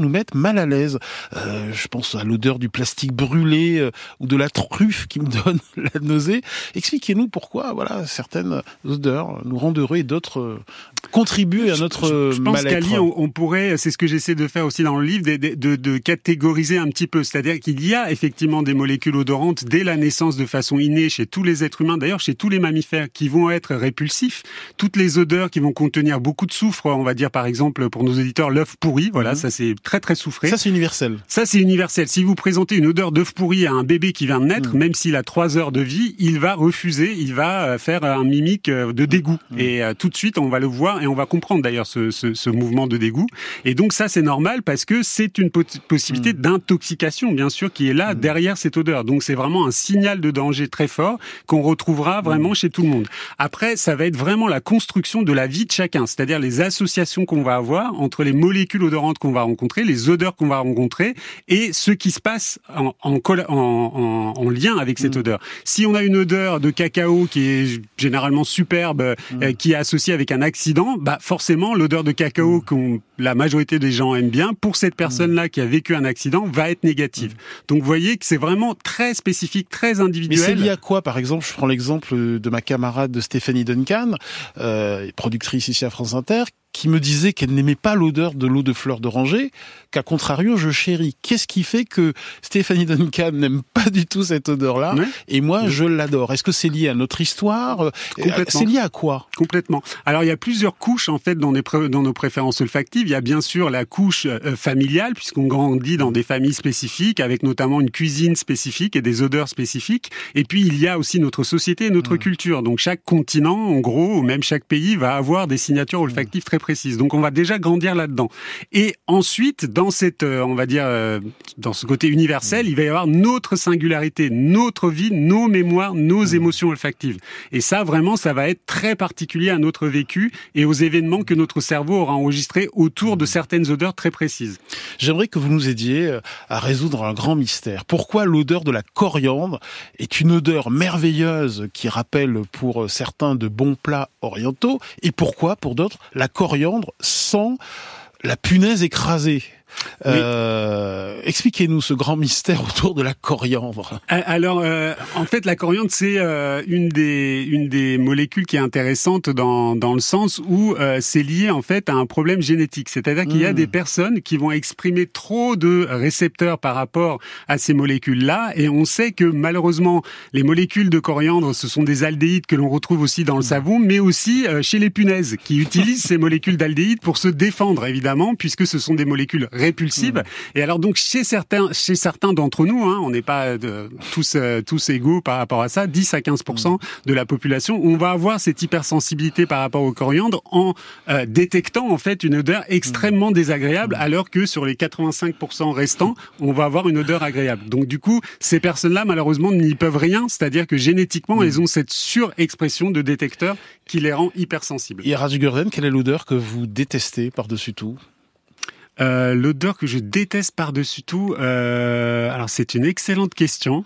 mal à l'aise. Je pense à l'odeur du plastique brûlé ou de la truffe qui me donne la nausée. Expliquez-nous pourquoi, voilà, certaines odeurs nous rendent heureux et d'autres contribuent à notre mal-être. Je pense qu'Ali, on pourrait, c'est ce que j'essaie de faire aussi dans le livre, de catégoriser un petit peu. C'est-à-dire qu'il y a effectivement des molécules odorantes dès la naissance de façon innée chez tous les êtres humains, d'ailleurs chez tous les mammifères, qui vont être répulsifs. Toutes les odeurs qui vont contenir beaucoup de soufre, on va dire par exemple pour nos auditeurs l'œuf pourri, voilà, ça c'est très très soufré. Ça c'est universel. Ça c'est universel. Si vous présentez une odeur d'œuf pourri à un bébé qui vient de naître, même s'il a 3 heures de vie, il va refuser, il va faire un mimique de dégoût. Et tout de suite on va le voir et on va comprendre d'ailleurs ce mouvement de dégoût. Et donc ça c'est normal parce que c'est une possibilité d'intoxication bien sûr qui est là derrière cette odeur. Donc c'est vraiment un signal de danger très fort qu'on retrouvera vraiment chez tout le monde. Après ça va être vraiment la construction de la vie de chacun, c'est-à-dire les associations qu'on va avoir entre les molécules odorantes qu'on va rencontrer, les odeurs qu'on va rencontrer et ce qui se passe en lien avec cette odeur. Si on a une odeur de cacao qui est généralement superbe, qui est associée avec un accident, bah forcément l'odeur de cacao que la majorité des gens aiment bien, pour cette personne-là qui a vécu un accident, va être négative. Donc vous voyez que c'est vraiment très spécifique, très individuel. Mais c'est lié à quoi, par exemple? Je prends l'exemple de ma camarade Stéphanie Duncan, productrice ici à France Inter, qui me disait qu'elle n'aimait pas l'odeur de l'eau de fleur d'oranger, qu'à contrario, je chéris. Qu'est-ce qui fait que Stéphanie Duncan n'aime pas du tout cette odeur-là, et moi, je l'adore? Est-ce que c'est lié à notre histoire? C'est lié à quoi? Complètement. Alors, il y a plusieurs couches, en fait, dans nos préférences olfactives. Il y a bien sûr la couche familiale, puisqu'on grandit dans des familles spécifiques, avec notamment une cuisine spécifique et des odeurs spécifiques. Et puis, il y a aussi notre société et notre culture. Donc, chaque continent, en gros, ou même chaque pays, va avoir des signatures olfactives très précises. Donc on va déjà grandir là-dedans. Et ensuite, dans cette, on va dire, dans ce côté universel, il va y avoir notre singularité, notre vie, nos mémoires, nos émotions olfactives. Et ça, vraiment, ça va être très particulier à notre vécu et aux événements que notre cerveau aura enregistrés autour de certaines odeurs très précises. J'aimerais que vous nous aidiez à résoudre un grand mystère. Pourquoi l'odeur de la coriandre est une odeur merveilleuse qui rappelle pour certains de bons plats orientaux, et pourquoi, pour d'autres, la coriandre sent la punaise écrasée? Expliquez-nous ce grand mystère autour de la coriandre. Alors, en fait, la coriandre, c'est une des molécules qui est intéressante dans le sens où c'est lié en fait à un problème génétique. C'est-à-dire qu'il y a des personnes qui vont exprimer trop de récepteurs par rapport à ces molécules-là, et on sait que malheureusement, les molécules de coriandre, ce sont des aldéhydes que l'on retrouve aussi dans le savon, mais aussi chez les punaises, qui utilisent ces molécules d'aldéhydes pour se défendre, évidemment, puisque ce sont des molécules répulsive. Et alors donc chez certains d'entre nous, on n'est pas tous égaux par rapport à ça, 10 à 15% de la population, on va avoir cette hypersensibilité par rapport au coriandre en détectant en fait une odeur extrêmement désagréable, alors que sur les 85% restants, on va avoir une odeur agréable. Donc du coup, ces personnes-là malheureusement n'y peuvent rien, c'est-à-dire que génétiquement, elles ont cette surexpression de détecteurs qui les rend hypersensibles. Et Raj Gurden, quelle est l'odeur que vous détestez par-dessus tout? L'odeur que je déteste par-dessus tout, alors c'est une excellente question.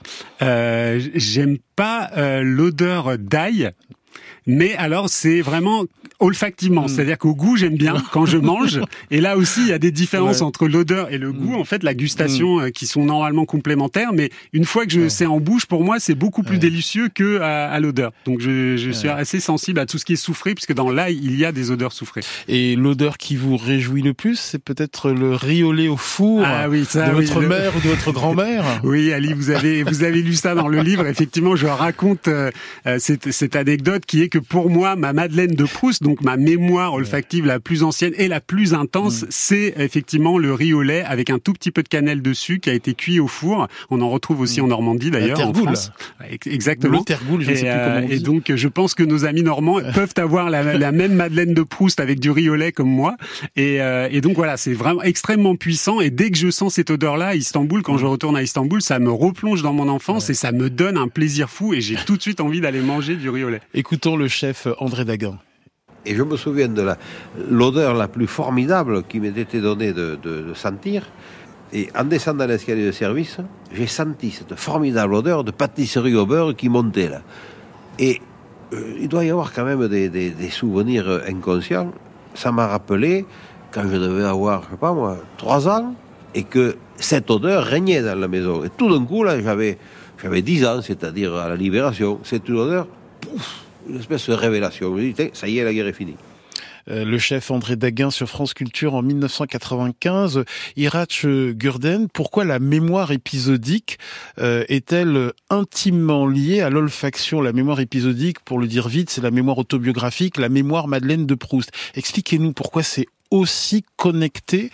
J'aime pas l'odeur d'ail, mais alors c'est vraiment olfactivement, c'est-à-dire qu'au goût j'aime bien quand je mange, et là aussi il y a des différences entre l'odeur et le goût, en fait la gustation qui sont normalement complémentaires, mais une fois que c'est en bouche, pour moi c'est beaucoup plus délicieux que à l'odeur. Donc je suis assez sensible à tout ce qui est soufré, puisque dans l'ail il y a des odeurs soufrées. Et l'odeur qui vous réjouit le plus, c'est peut-être le riz au lait au four de votre mère ou de votre grand-mère? Oui, Ali, vous avez lu ça dans le livre. Effectivement, je raconte cette anecdote qui est que pour moi, ma Madeleine de Proust, donc ma mémoire olfactive la plus ancienne et la plus intense, c'est effectivement le riz au lait avec un tout petit peu de cannelle dessus qui a été cuit au four. On en retrouve aussi en Normandie d'ailleurs, en France. Exactement. Le tergoul, je ne sais plus comment on dit. Et donc, je pense que nos amis normands peuvent avoir la même Madeleine de Proust avec du riz au lait comme moi. Et donc voilà, c'est vraiment extrêmement puissant. Et dès que je sens cette odeur-là à Istanbul, quand je retourne à Istanbul, ça me replonge dans mon enfance et ça me donne un plaisir fou. Et j'ai tout de suite envie d'aller manger du riz au lait. Écoutons le chef André Daguin. Et je me souviens de l'odeur la plus formidable qui m'était été donnée de sentir. Et en descendant l'escalier de service, j'ai senti cette formidable odeur de pâtisserie au beurre qui montait là. Et il doit y avoir quand même des souvenirs inconscients. Ça m'a rappelé, quand je devais avoir, je sais pas moi, 3 ans, et que cette odeur régnait dans la maison. Et tout d'un coup, là, j'avais 10 ans, c'est-à-dire à la Libération. C'est une odeur, une espèce de révélation. Je me dis, ça y est, la guerre est finie. Le chef André Daguin sur France Culture en 1995. Iratch Gurden, pourquoi la mémoire épisodique est-elle intimement liée à l'olfaction? La mémoire épisodique, pour le dire vite, c'est la mémoire autobiographique, la mémoire Madeleine de Proust. Expliquez-nous pourquoi c'est aussi connecté.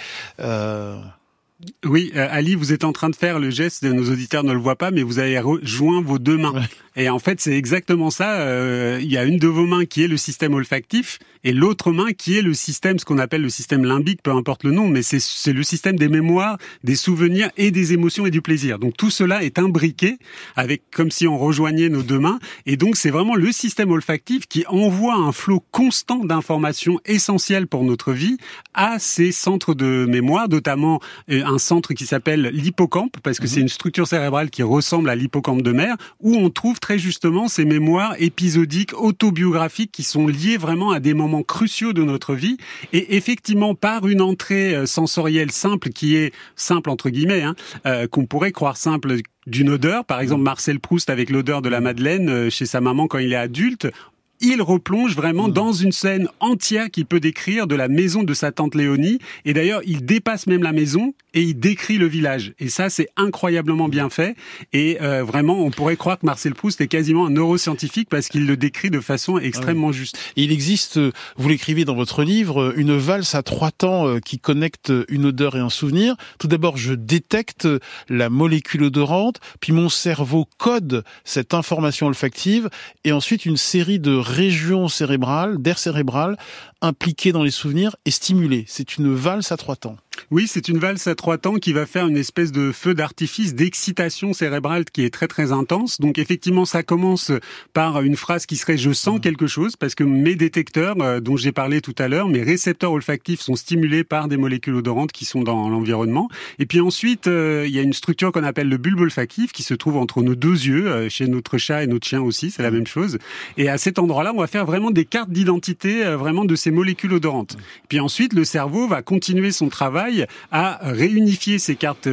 Oui, Ali, vous êtes en train de faire le geste, nos auditeurs ne le voient pas, mais vous avez joint vos deux mains. Ouais. Et en fait, c'est exactement ça. Il y a une de vos mains qui est le système olfactif et l'autre main qui est le système, ce qu'on appelle le système limbique, peu importe le nom, mais c'est le système des mémoires, des souvenirs et des émotions et du plaisir. Donc tout cela est imbriqué avec, comme si on rejoignait nos deux mains. Et donc c'est vraiment le système olfactif qui envoie un flot constant d'informations essentielles pour notre vie à ces centres de mémoire, notamment un centre qui s'appelle l'hippocampe, parce que c'est une structure cérébrale qui ressemble à l'hippocampe de mer, où on trouve très justement ces mémoires épisodiques, autobiographiques, qui sont liées vraiment à des moments cruciaux de notre vie. Et effectivement, par une entrée sensorielle simple, qui est simple entre guillemets, qu'on pourrait croire simple, d'une odeur, par exemple Marcel Proust avec l'odeur de la Madeleine chez sa maman quand il est adulte, il replonge vraiment dans une scène entière qu'il peut décrire de la maison de sa tante Léonie. Et d'ailleurs, il dépasse même la maison et il décrit le village. Et ça, c'est incroyablement bien fait. Et vraiment, on pourrait croire que Marcel Proust est quasiment un neuroscientifique parce qu'il le décrit de façon extrêmement juste. Il existe, vous l'écrivez dans votre livre, une valse à 3 temps qui connecte une odeur et un souvenir. Tout d'abord, je détecte la molécule odorante, puis mon cerveau code cette information olfactive, et ensuite une série de régions cérébrales, d'air cérébral, impliquées dans les souvenirs et stimulées. C'est une valse à 3 temps. Oui, c'est une valse à 3 temps qui va faire une espèce de feu d'artifice d'excitation cérébrale qui est très très intense. Donc effectivement, ça commence par une phrase qui serait « je sens quelque chose » parce que mes détecteurs, dont j'ai parlé tout à l'heure, mes récepteurs olfactifs sont stimulés par des molécules odorantes qui sont dans l'environnement. Et puis ensuite, il y a une structure qu'on appelle le bulbe olfactif qui se trouve entre nos 2 yeux, chez notre chat et notre chien aussi, c'est la même chose. Et à cet endroit-là, on va faire vraiment des cartes d'identité vraiment de ces molécules odorantes. Et puis ensuite, le cerveau va continuer son travail à réunifier ces cartes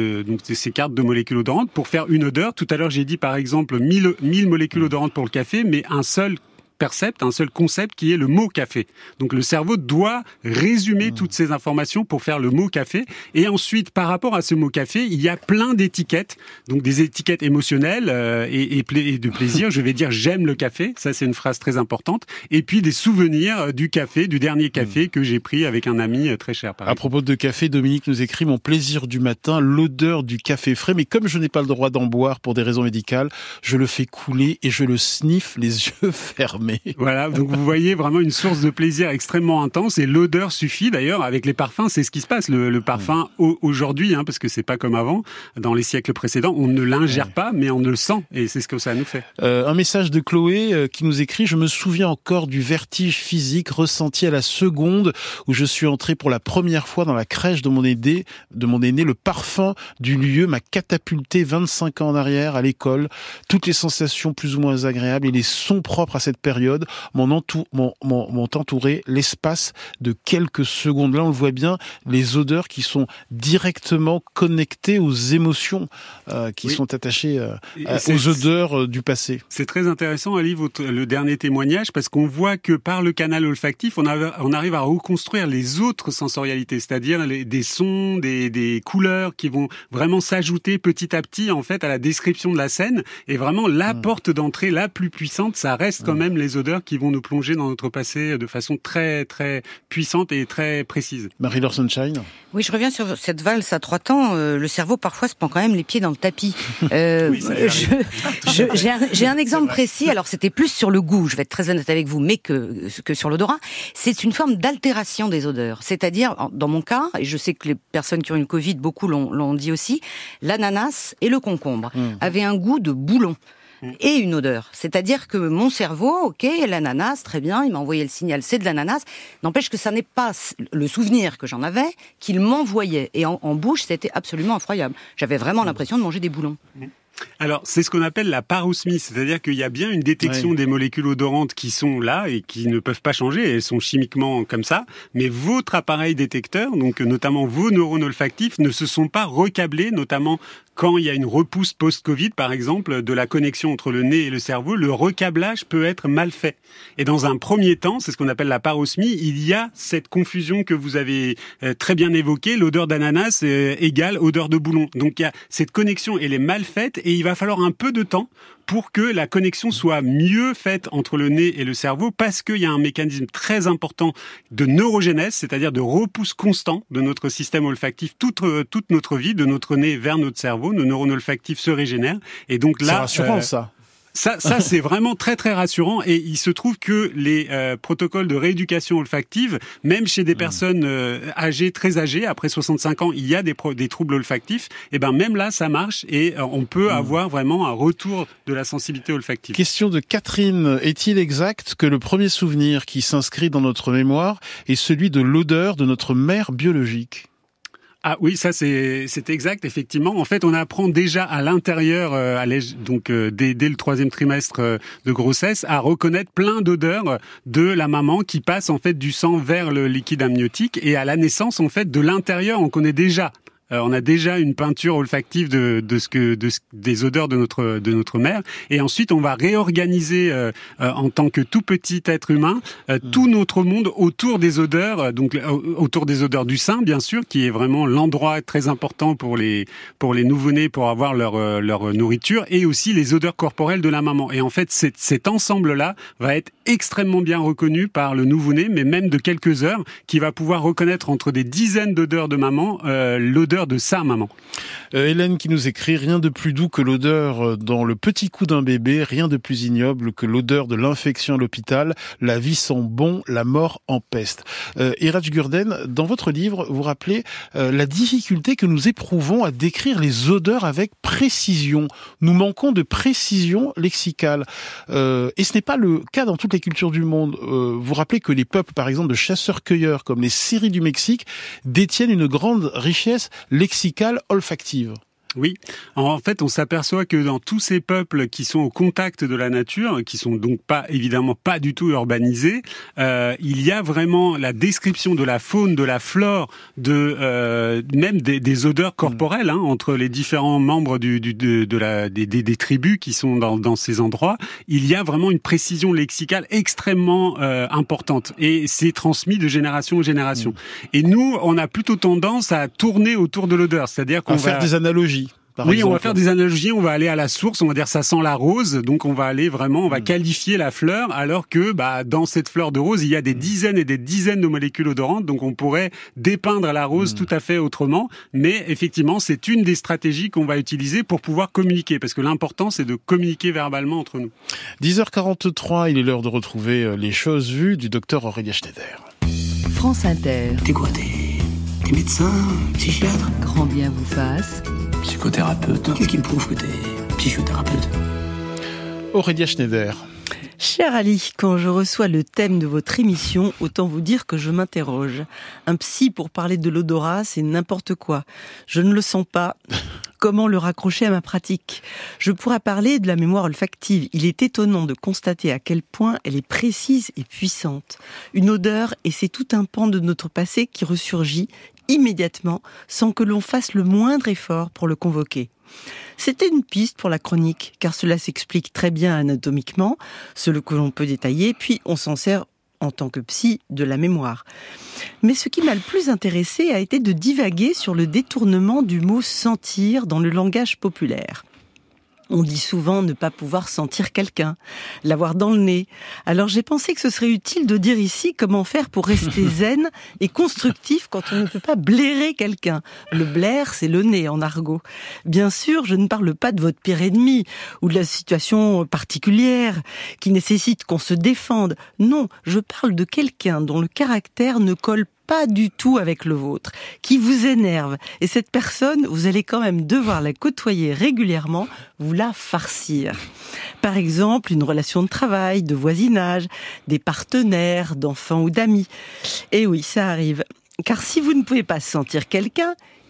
de molécules odorantes pour faire une odeur. Tout à l'heure, j'ai dit par exemple 1000 molécules odorantes pour le café, mais un seul concept qui est le mot café. Donc le cerveau doit résumer toutes ces informations pour faire le mot café. Et ensuite, par rapport à ce mot café, il y a plein d'étiquettes. Donc des étiquettes émotionnelles et de plaisir. Je vais dire j'aime le café. Ça, c'est une phrase très importante. Et puis des souvenirs du café, du dernier café que j'ai pris avec un ami très cher. À propos de café, Dominique nous écrit « Mon plaisir du matin, l'odeur du café frais. Mais comme je n'ai pas le droit d'en boire pour des raisons médicales, je le fais couler et je le sniffe les yeux fermés. » Voilà, donc vous voyez vraiment une source de plaisir extrêmement intense et l'odeur suffit. D'ailleurs, avec les parfums, c'est ce qui se passe. Le parfum aujourd'hui, parce que c'est pas comme avant, dans les siècles précédents, on ne l'ingère pas, mais on le sent et c'est ce que ça nous fait. Un message de Chloé qui nous écrit « Je me souviens encore du vertige physique ressenti à la seconde où je suis entré pour la première fois dans la crèche de mon aîné. Le parfum du lieu m'a catapulté 25 ans en arrière à l'école. Toutes les sensations plus ou moins agréables et les sons propres à cette période m'ont entouré l'espace de quelques secondes. Là, on le voit bien, les odeurs qui sont directement connectées aux émotions qui sont attachées aux odeurs du passé. C'est très intéressant, Ali, le dernier témoignage, parce qu'on voit que par le canal olfactif, on arrive à reconstruire les autres sensorialités, c'est-à-dire des sons, des couleurs qui vont vraiment s'ajouter petit à petit en fait à la description de la scène. Et vraiment, la porte d'entrée la plus puissante, ça reste quand même les odeurs qui vont nous plonger dans notre passé de façon très très puissante et très précise. Marie-Laure Sunshine. Oui, je reviens sur cette valse à 3 temps. Le cerveau parfois se prend quand même les pieds dans le tapis. J'ai un exemple précis. Alors c'était plus sur le goût. Je vais être très honnête avec vous, mais que sur l'odorat, c'est une forme d'altération des odeurs. C'est-à-dire, dans mon cas, et je sais que les personnes qui ont eu le Covid, beaucoup l'ont dit aussi, l'ananas et le concombre avaient un goût de boulon. Et une odeur. C'est-à-dire que mon cerveau, ok, l'ananas, très bien, il m'a envoyé le signal, c'est de l'ananas. N'empêche que ça n'est pas le souvenir que j'en avais qu'il m'envoyait. Et en bouche, c'était absolument incroyable. J'avais vraiment l'impression de manger des boulons. Alors, c'est ce qu'on appelle la parosmie, c'est-à-dire qu'il y a bien une détection des molécules odorantes qui sont là et qui ne peuvent pas changer, elles sont chimiquement comme ça, mais votre appareil détecteur, donc notamment vos neurones olfactifs, ne se sont pas recablés, notamment quand il y a une repousse post-Covid, par exemple, de la connexion entre le nez et le cerveau, le recablage peut être mal fait. Et dans un premier temps, c'est ce qu'on appelle la parosmie, il y a cette confusion que vous avez très bien évoquée, l'odeur d'ananas égale odeur de boulon. Donc il y a cette connexion, elle est mal faite et il va falloir un peu de temps pour que la connexion soit mieux faite entre le nez et le cerveau, parce qu'il y a un mécanisme très important de neurogénèse, c'est-à-dire de repousse constant de notre système olfactif toute notre vie, de notre nez vers notre cerveau. Nos neurones olfactifs se régénèrent. Et donc là, c'est rassurant, ça. Ça, c'est vraiment très très rassurant, et il se trouve que les protocoles de rééducation olfactive, même chez des personnes âgées, très âgées, après 65 ans, il y a des troubles olfactifs, et ben même là ça marche et on peut avoir vraiment un retour de la sensibilité olfactive. Question de Catherine, est-il exact que le premier souvenir qui s'inscrit dans notre mémoire est celui de l'odeur de notre mère biologique ? Ah oui, ça c'est exact, effectivement. En fait, on apprend déjà à l'intérieur, dès le 3e trimestre de grossesse, à reconnaître plein d'odeurs de la maman qui passe en fait du sang vers le liquide amniotique, et à la naissance, en fait, de l'intérieur, on connaît déjà. On a déjà une peinture olfactive des odeurs de notre mère, et ensuite on va réorganiser en tant que tout petit être humain tout notre monde autour des odeurs, donc autour des odeurs du sein, bien sûr, qui est vraiment l'endroit très important pour les nouveau-nés pour avoir leur nourriture, et aussi les odeurs corporelles de la maman. Et en fait, cet ensemble-là va être extrêmement bien reconnu par le nouveau-né, mais même de quelques heures, qui va pouvoir reconnaître entre des dizaines d'odeurs de maman l'odeur de sa maman. Hélène qui nous écrit: rien de plus doux que l'odeur dans le petit cou d'un bébé, rien de plus ignoble que l'odeur de l'infection à l'hôpital, la vie sent bon, la mort en peste. Iraj Gurden, dans votre livre, vous rappelez la difficulté que nous éprouvons à décrire les odeurs avec précision. Nous manquons de précision lexicale. Et ce n'est pas le cas dans toutes les cultures du monde. Vous rappelez que les peuples, par exemple, de chasseurs-cueilleurs, comme les Seris du Mexique, détiennent une grande richesse lexicale olfactive. Oui, en fait, on s'aperçoit que dans tous ces peuples qui sont au contact de la nature, qui sont donc évidemment pas du tout urbanisés, il y a vraiment la description de la faune, de la flore, même des odeurs corporelles entre les différents membres des tribus qui sont dans ces endroits. Il y a vraiment une précision lexicale extrêmement importante, et c'est transmis de génération en génération. Et nous, on a plutôt tendance à tourner autour de l'odeur, c'est-à-dire qu'on va faire des analogies. Oui, on va faire des analogies, on va aller à la source, on va dire ça sent la rose, donc on va aller vraiment, on va qualifier la fleur, alors que dans cette fleur de rose, il y a des dizaines et des dizaines de molécules odorantes, donc on pourrait dépeindre la rose tout à fait autrement, mais effectivement, c'est une des stratégies qu'on va utiliser pour pouvoir communiquer, parce que l'important, c'est de communiquer verbalement entre nous. 10h43, il est l'heure de retrouver les choses vues du docteur Aurélia Schneider. France Inter. T'es quoi, t'es médecin, psychiatre? Grand bien vous fasse. Psychothérapeute. Qu'est-ce qui me prouve que t'es psychothérapeute? Aurélia Schneider. Cher Ali, quand je reçois le thème de votre émission, autant vous dire que je m'interroge. Un psy pour parler de l'odorat, c'est n'importe quoi. Je ne le sens pas. Comment le raccrocher à ma pratique? Je pourrais parler de la mémoire olfactive. Il est étonnant de constater à quel point elle est précise et puissante. Une odeur, et c'est tout un pan de notre passé qui ressurgit immédiatement, sans que l'on fasse le moindre effort pour le convoquer. C'était une piste pour la chronique, car cela s'explique très bien anatomiquement, ce que l'on peut détailler, puis on s'en sert en tant que psy de la mémoire. Mais ce qui m'a le plus intéressé a été de divaguer sur le détournement du mot « sentir » dans le langage populaire. On dit souvent ne pas pouvoir sentir quelqu'un, l'avoir dans le nez. Alors j'ai pensé que ce serait utile de dire ici comment faire pour rester zen et constructif quand on ne peut pas blairer quelqu'un. Le blaire, c'est le nez en argot. Bien sûr, je ne parle pas de votre pire ennemi ou de la situation particulière qui nécessite qu'on se défende. Non, je parle de quelqu'un dont le caractère ne colle pas du tout avec le vôtre, qui vous énerve. Et cette personne, vous allez quand même devoir la côtoyer régulièrement, vous la farcir. Par exemple, une relation de travail, de voisinage, des partenaires, d'enfants ou d'amis. Et oui, ça arrive. Car si vous ne pouvez pas sentir quelqu'un,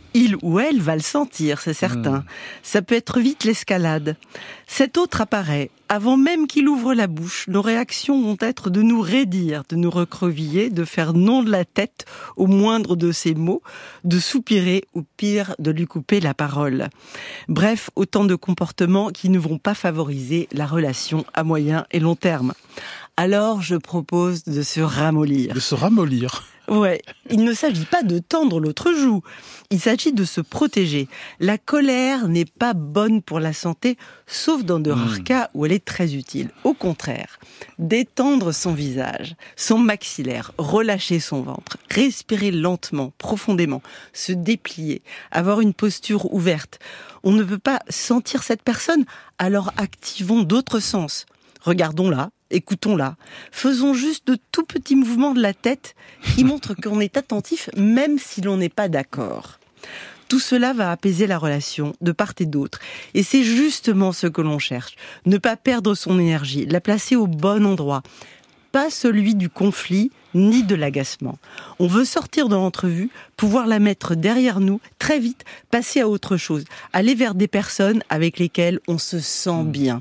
Il ou elle va le sentir, c'est certain. Ça peut être vite l'escalade. Cet autre apparaît. Avant même qu'il ouvre la bouche, nos réactions vont être de nous raidir, de nous recroqueviller, de faire non de la tête au moindre de ses mots, de soupirer ou pire, de lui couper la parole. Bref, autant de comportements qui ne vont pas favoriser la relation à moyen et long terme. Alors, je propose de se ramollir. De se ramollir. Ouais, il ne s'agit pas de tendre l'autre joue, il s'agit de se protéger. La colère n'est pas bonne pour la santé, sauf dans de rares cas où elle est très utile. Au contraire, détendre son visage, son maxillaire, relâcher son ventre, respirer lentement, profondément, se déplier, avoir une posture ouverte. On ne peut pas sentir cette personne, alors activons d'autres sens. Regardons-la. Écoutons-la. Faisons juste de tout petits mouvements de la tête qui montrent qu'on est attentif même si l'on n'est pas d'accord. Tout cela va apaiser la relation de part et d'autre. Et c'est justement ce que l'on cherche. Ne pas perdre son énergie, la placer au bon endroit. Pas celui du conflit ni de l'agacement. On veut sortir de l'entrevue, pouvoir la mettre derrière nous, très vite, passer à autre chose. Aller vers des personnes avec lesquelles on se sent bien.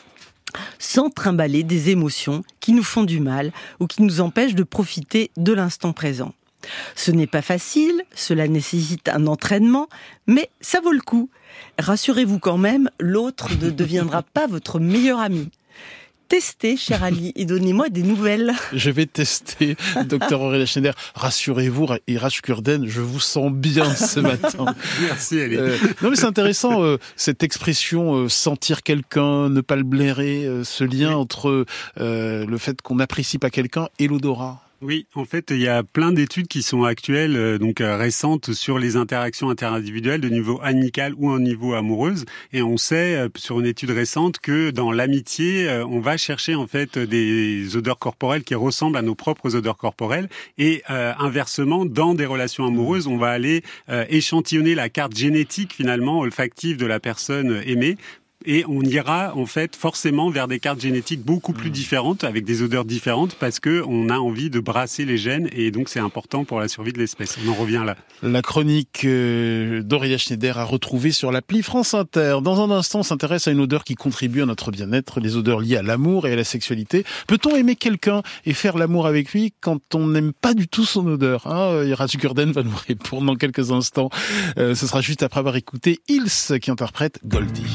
Sans trimballer des émotions qui nous font du mal ou qui nous empêchent de profiter de l'instant présent. Ce n'est pas facile, cela nécessite un entraînement, mais ça vaut le coup. Rassurez-vous quand même, l'autre ne deviendra pas votre meilleur ami. Testez, cher Ali, et donnez-moi des nouvelles. Je vais tester, Dr Aurélia Schneider. Rassurez-vous, Iraj Kurden, je vous sens bien ce matin. Merci, Ali. Non, mais c'est intéressant, cette expression sentir quelqu'un, ne pas le blairer, ce lien entre le fait qu'on n'apprécie pas quelqu'un et l'odorat. Oui, en fait, il y a plein d'études qui sont actuelles, récentes, sur les interactions interindividuelles de niveau amical ou en niveau amoureuse. Et on sait, sur une étude récente, que dans l'amitié, on va chercher en fait des odeurs corporelles qui ressemblent à nos propres odeurs corporelles. Et inversement, dans des relations amoureuses, on va aller échantillonner la carte génétique finalement olfactive de la personne aimée. Et on ira en fait forcément vers des cartes génétiques beaucoup plus différentes, avec des odeurs différentes, parce que on a envie de brasser les gènes, et donc c'est important pour la survie de l'espèce. On en revient là. La chronique d'Aurélia Schneider à retrouver sur l'appli France Inter. Dans un instant, on s'intéresse à une odeur qui contribue à notre bien-être, les odeurs liées à l'amour et à la sexualité. Peut-on aimer quelqu'un et faire l'amour avec lui quand on n'aime pas du tout son odeur, Iraj Kurden va nous répondre dans quelques instants. Ce sera juste après avoir écouté Hills qui interprète Goldie.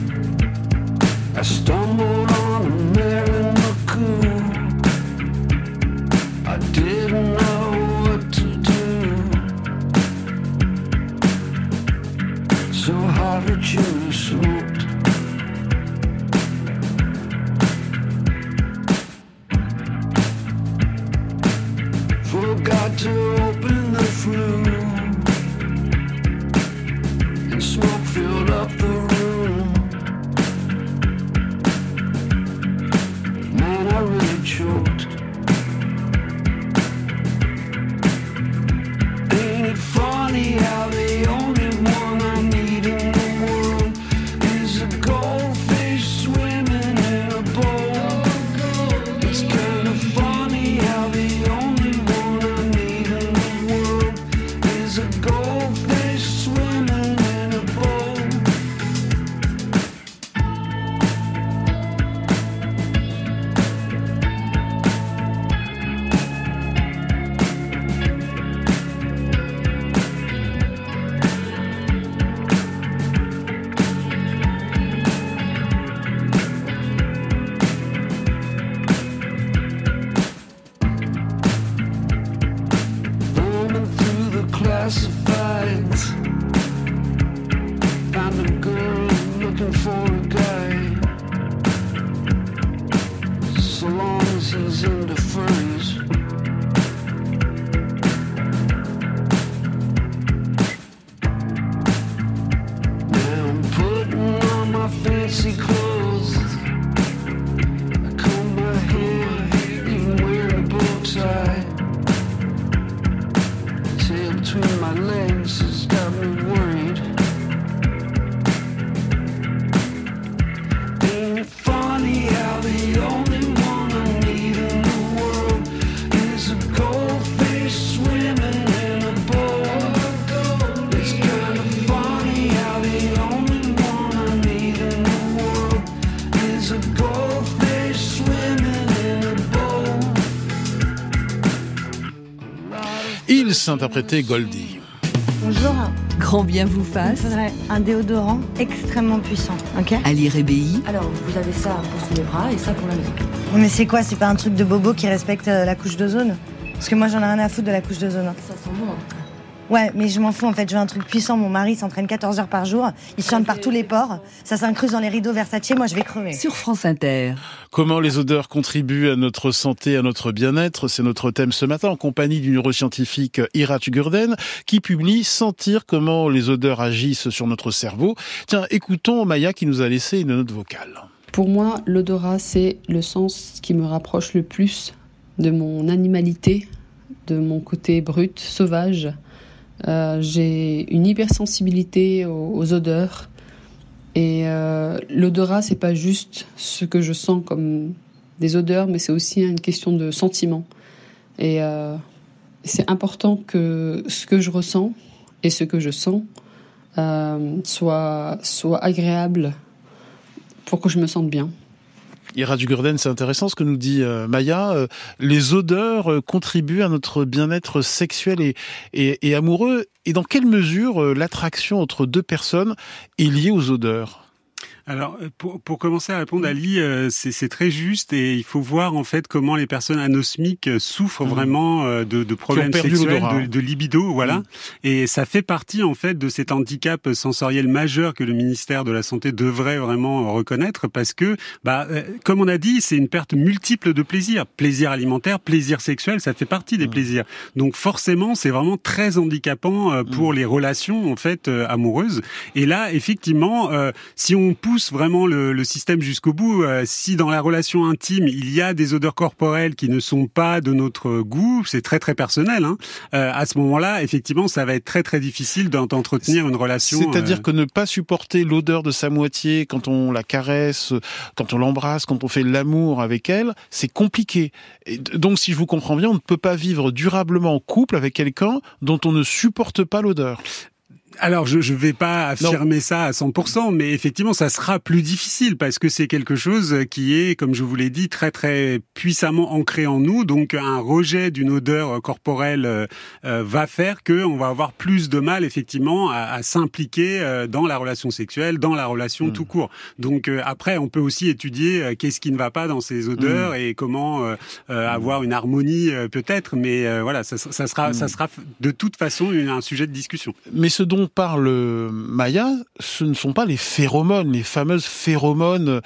I stumbled on a mare in the cool. I didn't know what to do. So hard to choose smoked. Forgot to open the flue, and smoke filled up the room. I really choked. Ain't it funny how the only one I need in the world is a goldfish swimming in a bowl? It's kind of funny how the only one I need in the world is a goldfish swimming in a bowl. Classifieds, found a girl looking for a guy. So long as he's into furries. Now I'm putting on my fancy clothes. I comb my hair, even wearing a bow tie. Between my legs has got me worried. Ain't it funny how the only one I need in the world Ils s'interprétaient Goldie. Bonjour. Grand bien vous Il me fasse. faudrait un déodorant extrêmement puissant, ok? Ali Rébéi, Alors, vous avez ça pour sous les bras et ça pour la maison. Mais c'est quoi? C'est pas un truc de bobo qui respecte la couche d'ozone? Parce que moi j'en ai rien à foutre de la couche d'ozone. Hein. Ça sent bon en tout cas. Ouais, mais je m'en fous en fait, je veux un truc puissant. Mon mari s'entraîne 14 heures par jour, il chante par tous les pores, ça s'incruste dans les rideaux Versace, moi je vais crever. sur France Inter. Comment les odeurs contribuent à notre santé, à notre bien-être, c'est notre thème ce matin en compagnie du neuroscientifique Irat Gurden qui publie Sentir comment les odeurs agissent sur notre cerveau. Tiens, écoutons Maya qui nous a laissé une note vocale. Pour moi, l'odorat, c'est le sens qui me rapproche le plus de mon animalité, de mon côté brut, sauvage. J'ai une hypersensibilité aux odeurs. Et l'odorat, c'est pas juste ce que je sens comme des odeurs, mais c'est aussi une question de sentiment. Et c'est important que ce que je ressens et ce que je sens soit agréable pour que je me sente bien. Irat Gurden, c'est intéressant ce que nous dit Maya. Les odeurs contribuent à notre bien-être sexuel et amoureux. Et dans quelle mesure l'attraction entre deux personnes est liée aux odeurs ? Alors, pour commencer à répondre, Ali, c'est très juste et il faut voir en fait comment les personnes anosmiques souffrent vraiment de problèmes sexuels, de libido, voilà. Et ça fait partie en fait de cet handicap sensoriel majeur que le ministère de la Santé devrait vraiment reconnaître parce que, comme on a dit, c'est une perte multiple de plaisir. Plaisir alimentaire, plaisir sexuel, ça fait partie des plaisirs. Donc forcément, c'est vraiment très handicapant pour les relations en fait amoureuses. Et là, effectivement, si on pousse vraiment le système jusqu'au bout, si dans la relation intime il y a des odeurs corporelles qui ne sont pas de notre goût, c'est très très personnel, hein, à ce moment-là effectivement ça va être très très difficile d'entretenir une relation. C'est-à-dire que ne pas supporter l'odeur de sa moitié quand on la caresse, quand on l'embrasse, quand on fait l'amour avec elle, c'est compliqué. Et donc si je vous comprends bien, on ne peut pas vivre durablement en couple avec quelqu'un dont on ne supporte pas l'odeur. Alors, je vais pas affirmer ça à 100%, mais effectivement, ça sera plus difficile parce que c'est quelque chose qui est, comme je vous l'ai dit, très très puissamment ancré en nous. Donc, un rejet d'une odeur corporelle va faire que on va avoir plus de mal, effectivement, à s'impliquer dans la relation sexuelle, dans la relation tout court. Donc, après, on peut aussi étudier qu'est-ce qui ne va pas dans ces odeurs et comment avoir une harmonie peut-être. Mais voilà, ça sera de toute façon un sujet de discussion. Mais ce dont parle Maya, ce ne sont pas les phéromones, les fameuses phéromones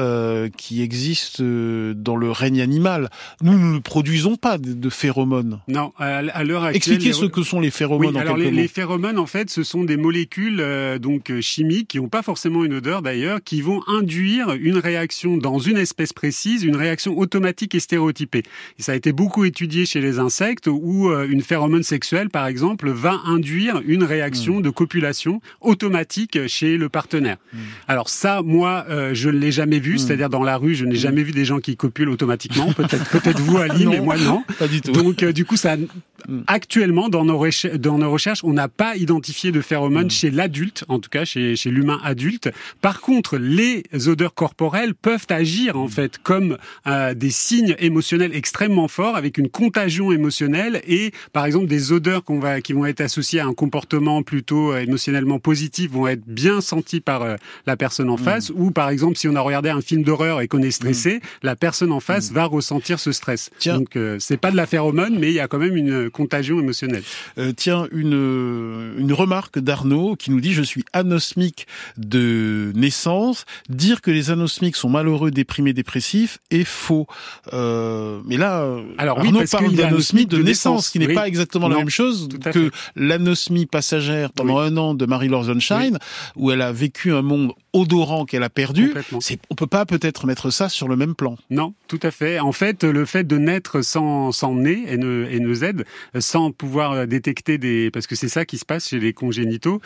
qui existent dans le règne animal. Nous ne produisons pas de phéromones. Non, à l'heure actuelle... Expliquez ce que sont les phéromones en quelques mots. Les phéromones, en fait, ce sont des molécules chimiques, qui n'ont pas forcément une odeur d'ailleurs, qui vont induire une réaction dans une espèce précise, une réaction automatique et stéréotypée. Et ça a été beaucoup étudié chez les insectes, où une phéromone sexuelle, par exemple, va induire une réaction de copulation automatique chez le partenaire. Alors ça, moi, je ne l'ai jamais vu, c'est-à-dire dans la rue, je n'ai jamais vu des gens qui copulent automatiquement. Peut-être vous, Ali, mais moi non. Pas du tout. Donc du coup, ça, actuellement, dans nos recherches, on n'a pas identifié de phéromones chez l'adulte, en tout cas chez l'humain adulte. Par contre, les odeurs corporelles peuvent agir en fait comme des signes émotionnels extrêmement forts, avec une contagion émotionnelle et, par exemple, des odeurs qui vont être associées à un comportement plutôt émotionnellement positif vont être bien sentis par la personne en face, ou par exemple si on a regardé un film d'horreur et qu'on est stressé, la personne en face va ressentir ce stress. Tiens. Donc c'est pas de la phéromone, mais il y a quand même une contagion émotionnelle. Tiens, une remarque d'Arnaud qui nous dit: je suis anosmique de naissance. Dire que les anosmiques sont malheureux, déprimés, dépressifs est faux. Mais là, alors, Arnaud parce parle d'anosmie de naissance, qui n'est oui. pas exactement la même chose que l'anosmie passagère pendant un an de Marie-Laure Sunshine, où elle a vécu un monde odorant qu'elle a perdu. On peut pas peut-être mettre ça sur le même plan. Non, tout à fait. En fait, le fait de naître sans nez, NEZ, sans pouvoir détecter parce que c'est ça qui se passe chez les congénitaux,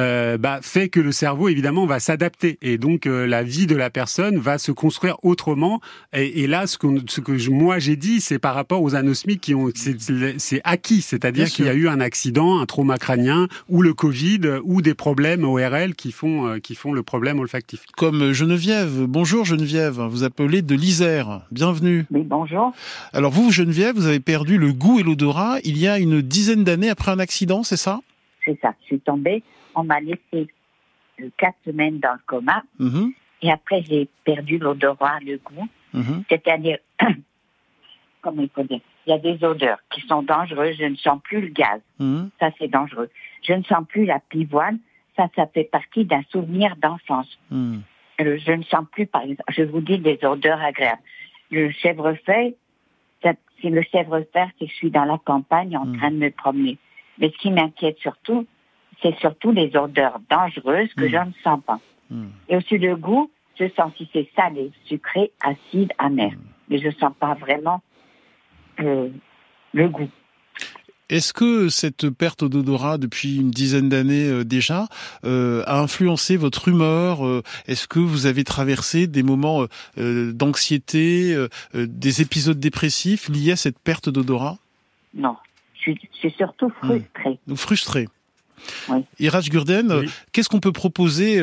fait que le cerveau, évidemment, va s'adapter. Et donc, la vie de la personne va se construire autrement. Et là, ce que moi j'ai dit, c'est par rapport aux anosmiques c'est acquis. C'est-à-dire qu'il y a eu un accident, un trauma crânien, ou le Covid, ou des problèmes ORL qui font le problème olfactif. Comme Geneviève. Bonjour Geneviève, vous appelez de l'Isère. Bienvenue. Oui, bonjour. Alors vous, Geneviève, vous avez perdu le goût et l'odorat il y a une dizaine d'années après un accident, c'est ça? C'est ça, je suis tombée, on m'a laissé 4 semaines dans le coma, et après j'ai perdu l'odorat, le goût, c'est-à-dire, comment il faut dire, il y a des odeurs qui sont dangereuses, je ne sens plus le gaz, ça c'est dangereux, je ne sens plus la pivoine, ça fait partie d'un souvenir d'enfance, je ne sens plus, par exemple, je vous dis des odeurs agréables, le chèvrefeuille, c'est le chèvrefeuille, c'est que je suis dans la campagne en train de me promener. Mais ce qui m'inquiète surtout, c'est surtout les odeurs dangereuses que je ne sens pas. Et aussi le goût, je sens si c'est salé, sucré, acide, amer. Mais je ne sens pas vraiment le goût. Est-ce que cette perte d'odorat depuis une dizaine d'années déjà a influencé votre humeur? Est-ce que vous avez traversé des moments d'anxiété, des épisodes dépressifs liés à cette perte d'odorat? Non. Je suis surtout frustrée. Frustrée. Oui. Iraj Gurden, qu'est-ce qu'on peut proposer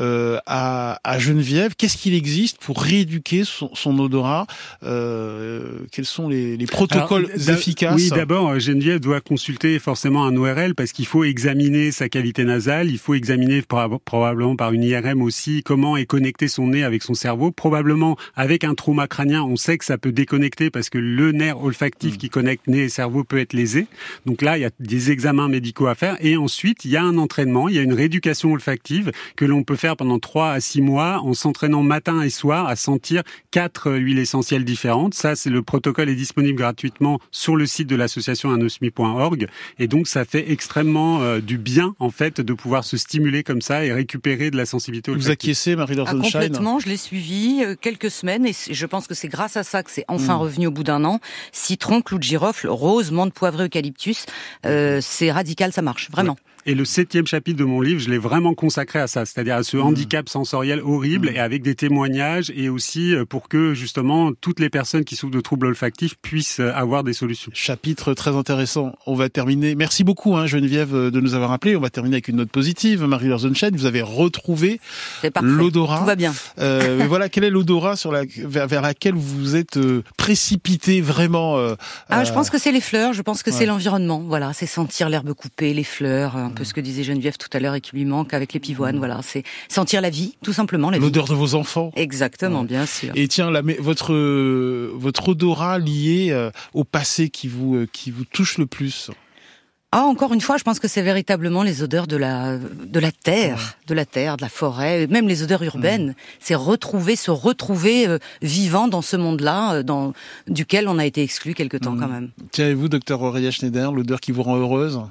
à Geneviève? Qu'est-ce qu'il existe pour rééduquer son odorat? Quels sont les protocoles efficaces? Oui, d'abord, Geneviève doit consulter forcément un ORL parce qu'il faut examiner sa cavité nasale, il faut examiner probablement par une IRM aussi comment est connecté son nez avec son cerveau. Probablement, avec un trauma crânien, on sait que ça peut déconnecter parce que le nerf olfactif qui connecte nez et cerveau peut être lésé. Donc là, il y a des examens médicaux à faire et ensuite, il y a un entraînement, il y a une rééducation olfactive que l'on peut faire pendant 3 à 6 mois en s'entraînant matin et soir à sentir 4 huiles essentielles différentes. Ça, c'est le protocole est disponible gratuitement sur le site de l'association anosmi.org et donc ça fait extrêmement du bien en fait de pouvoir se stimuler comme ça et récupérer de la sensibilité olfactive. Vous acquiescez, Marie-Laure Sonnenschein? Complètement, je l'ai suivi quelques semaines et je pense que c'est grâce à ça que c'est enfin revenu au bout d'un an. Citron, clou de girofle, rose, menthe poivrée, eucalyptus, c'est radical, ça marche, vraiment. Oui. Et le 7e chapitre de mon livre, je l'ai vraiment consacré à ça, c'est-à-dire à ce handicap sensoriel horrible et avec des témoignages et aussi pour que justement toutes les personnes qui souffrent de troubles olfactifs puissent avoir des solutions. Chapitre très intéressant. On va terminer. Merci beaucoup Geneviève de nous avoir appelé. On va terminer avec une note positive. Marie-Laure Sonnenschein, vous avez retrouvé l'odorat. Tout va bien. Mais voilà, quel est l'odorat vers laquelle vous êtes précipité vraiment Je pense que c'est les fleurs. Je pense que c'est l'environnement. Voilà, c'est sentir l'herbe coupée, les fleurs. Un peu ce que disait Geneviève tout à l'heure et qui lui manque avec les pivoines. Voilà, c'est sentir la vie, tout simplement. L'odeur de vos enfants. Exactement, bien sûr. Et tiens, votre odorat lié au passé qui vous touche le plus. Encore une fois, je pense que c'est véritablement les odeurs de la terre, de la forêt, même les odeurs urbaines. C'est se retrouver vivant dans ce monde-là, duquel on a été exclu quelque temps quand même. Tiens, et vous, docteur Aurélia Schneider, l'odeur qui vous rend heureuse?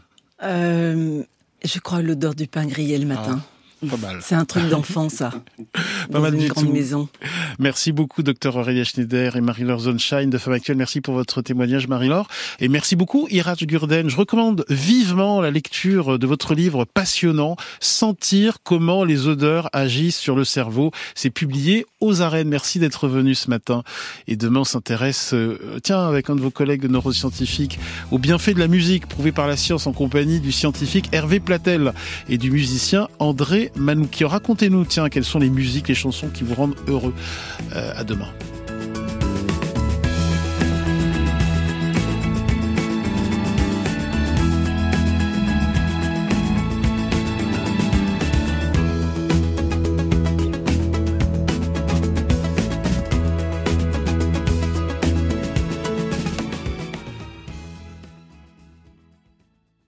Je crois l'odeur du pain grillé le matin. Pas mal. C'est un truc d'enfant, ça. Pas mal une du grande tout. maison. Merci beaucoup, docteur Aurélia Schneider et Marie-Laure Sonnenschein de Femme Actuelle. Merci pour votre témoignage, Marie-Laure. Et merci beaucoup, Iraj Gurden. Je recommande vivement la lecture de votre livre passionnant, Sentir comment les odeurs agissent sur le cerveau. C'est publié aux Arènes. Merci d'être venu ce matin. Et demain, on s'intéresse, avec un de vos collègues neuroscientifiques, aux bienfaits de la musique prouvée par la science en compagnie du scientifique Hervé Platel et du musicien André Manoukian. Racontez-nous, quelles sont les musiques, les chansons qui vous rendent heureux. À demain.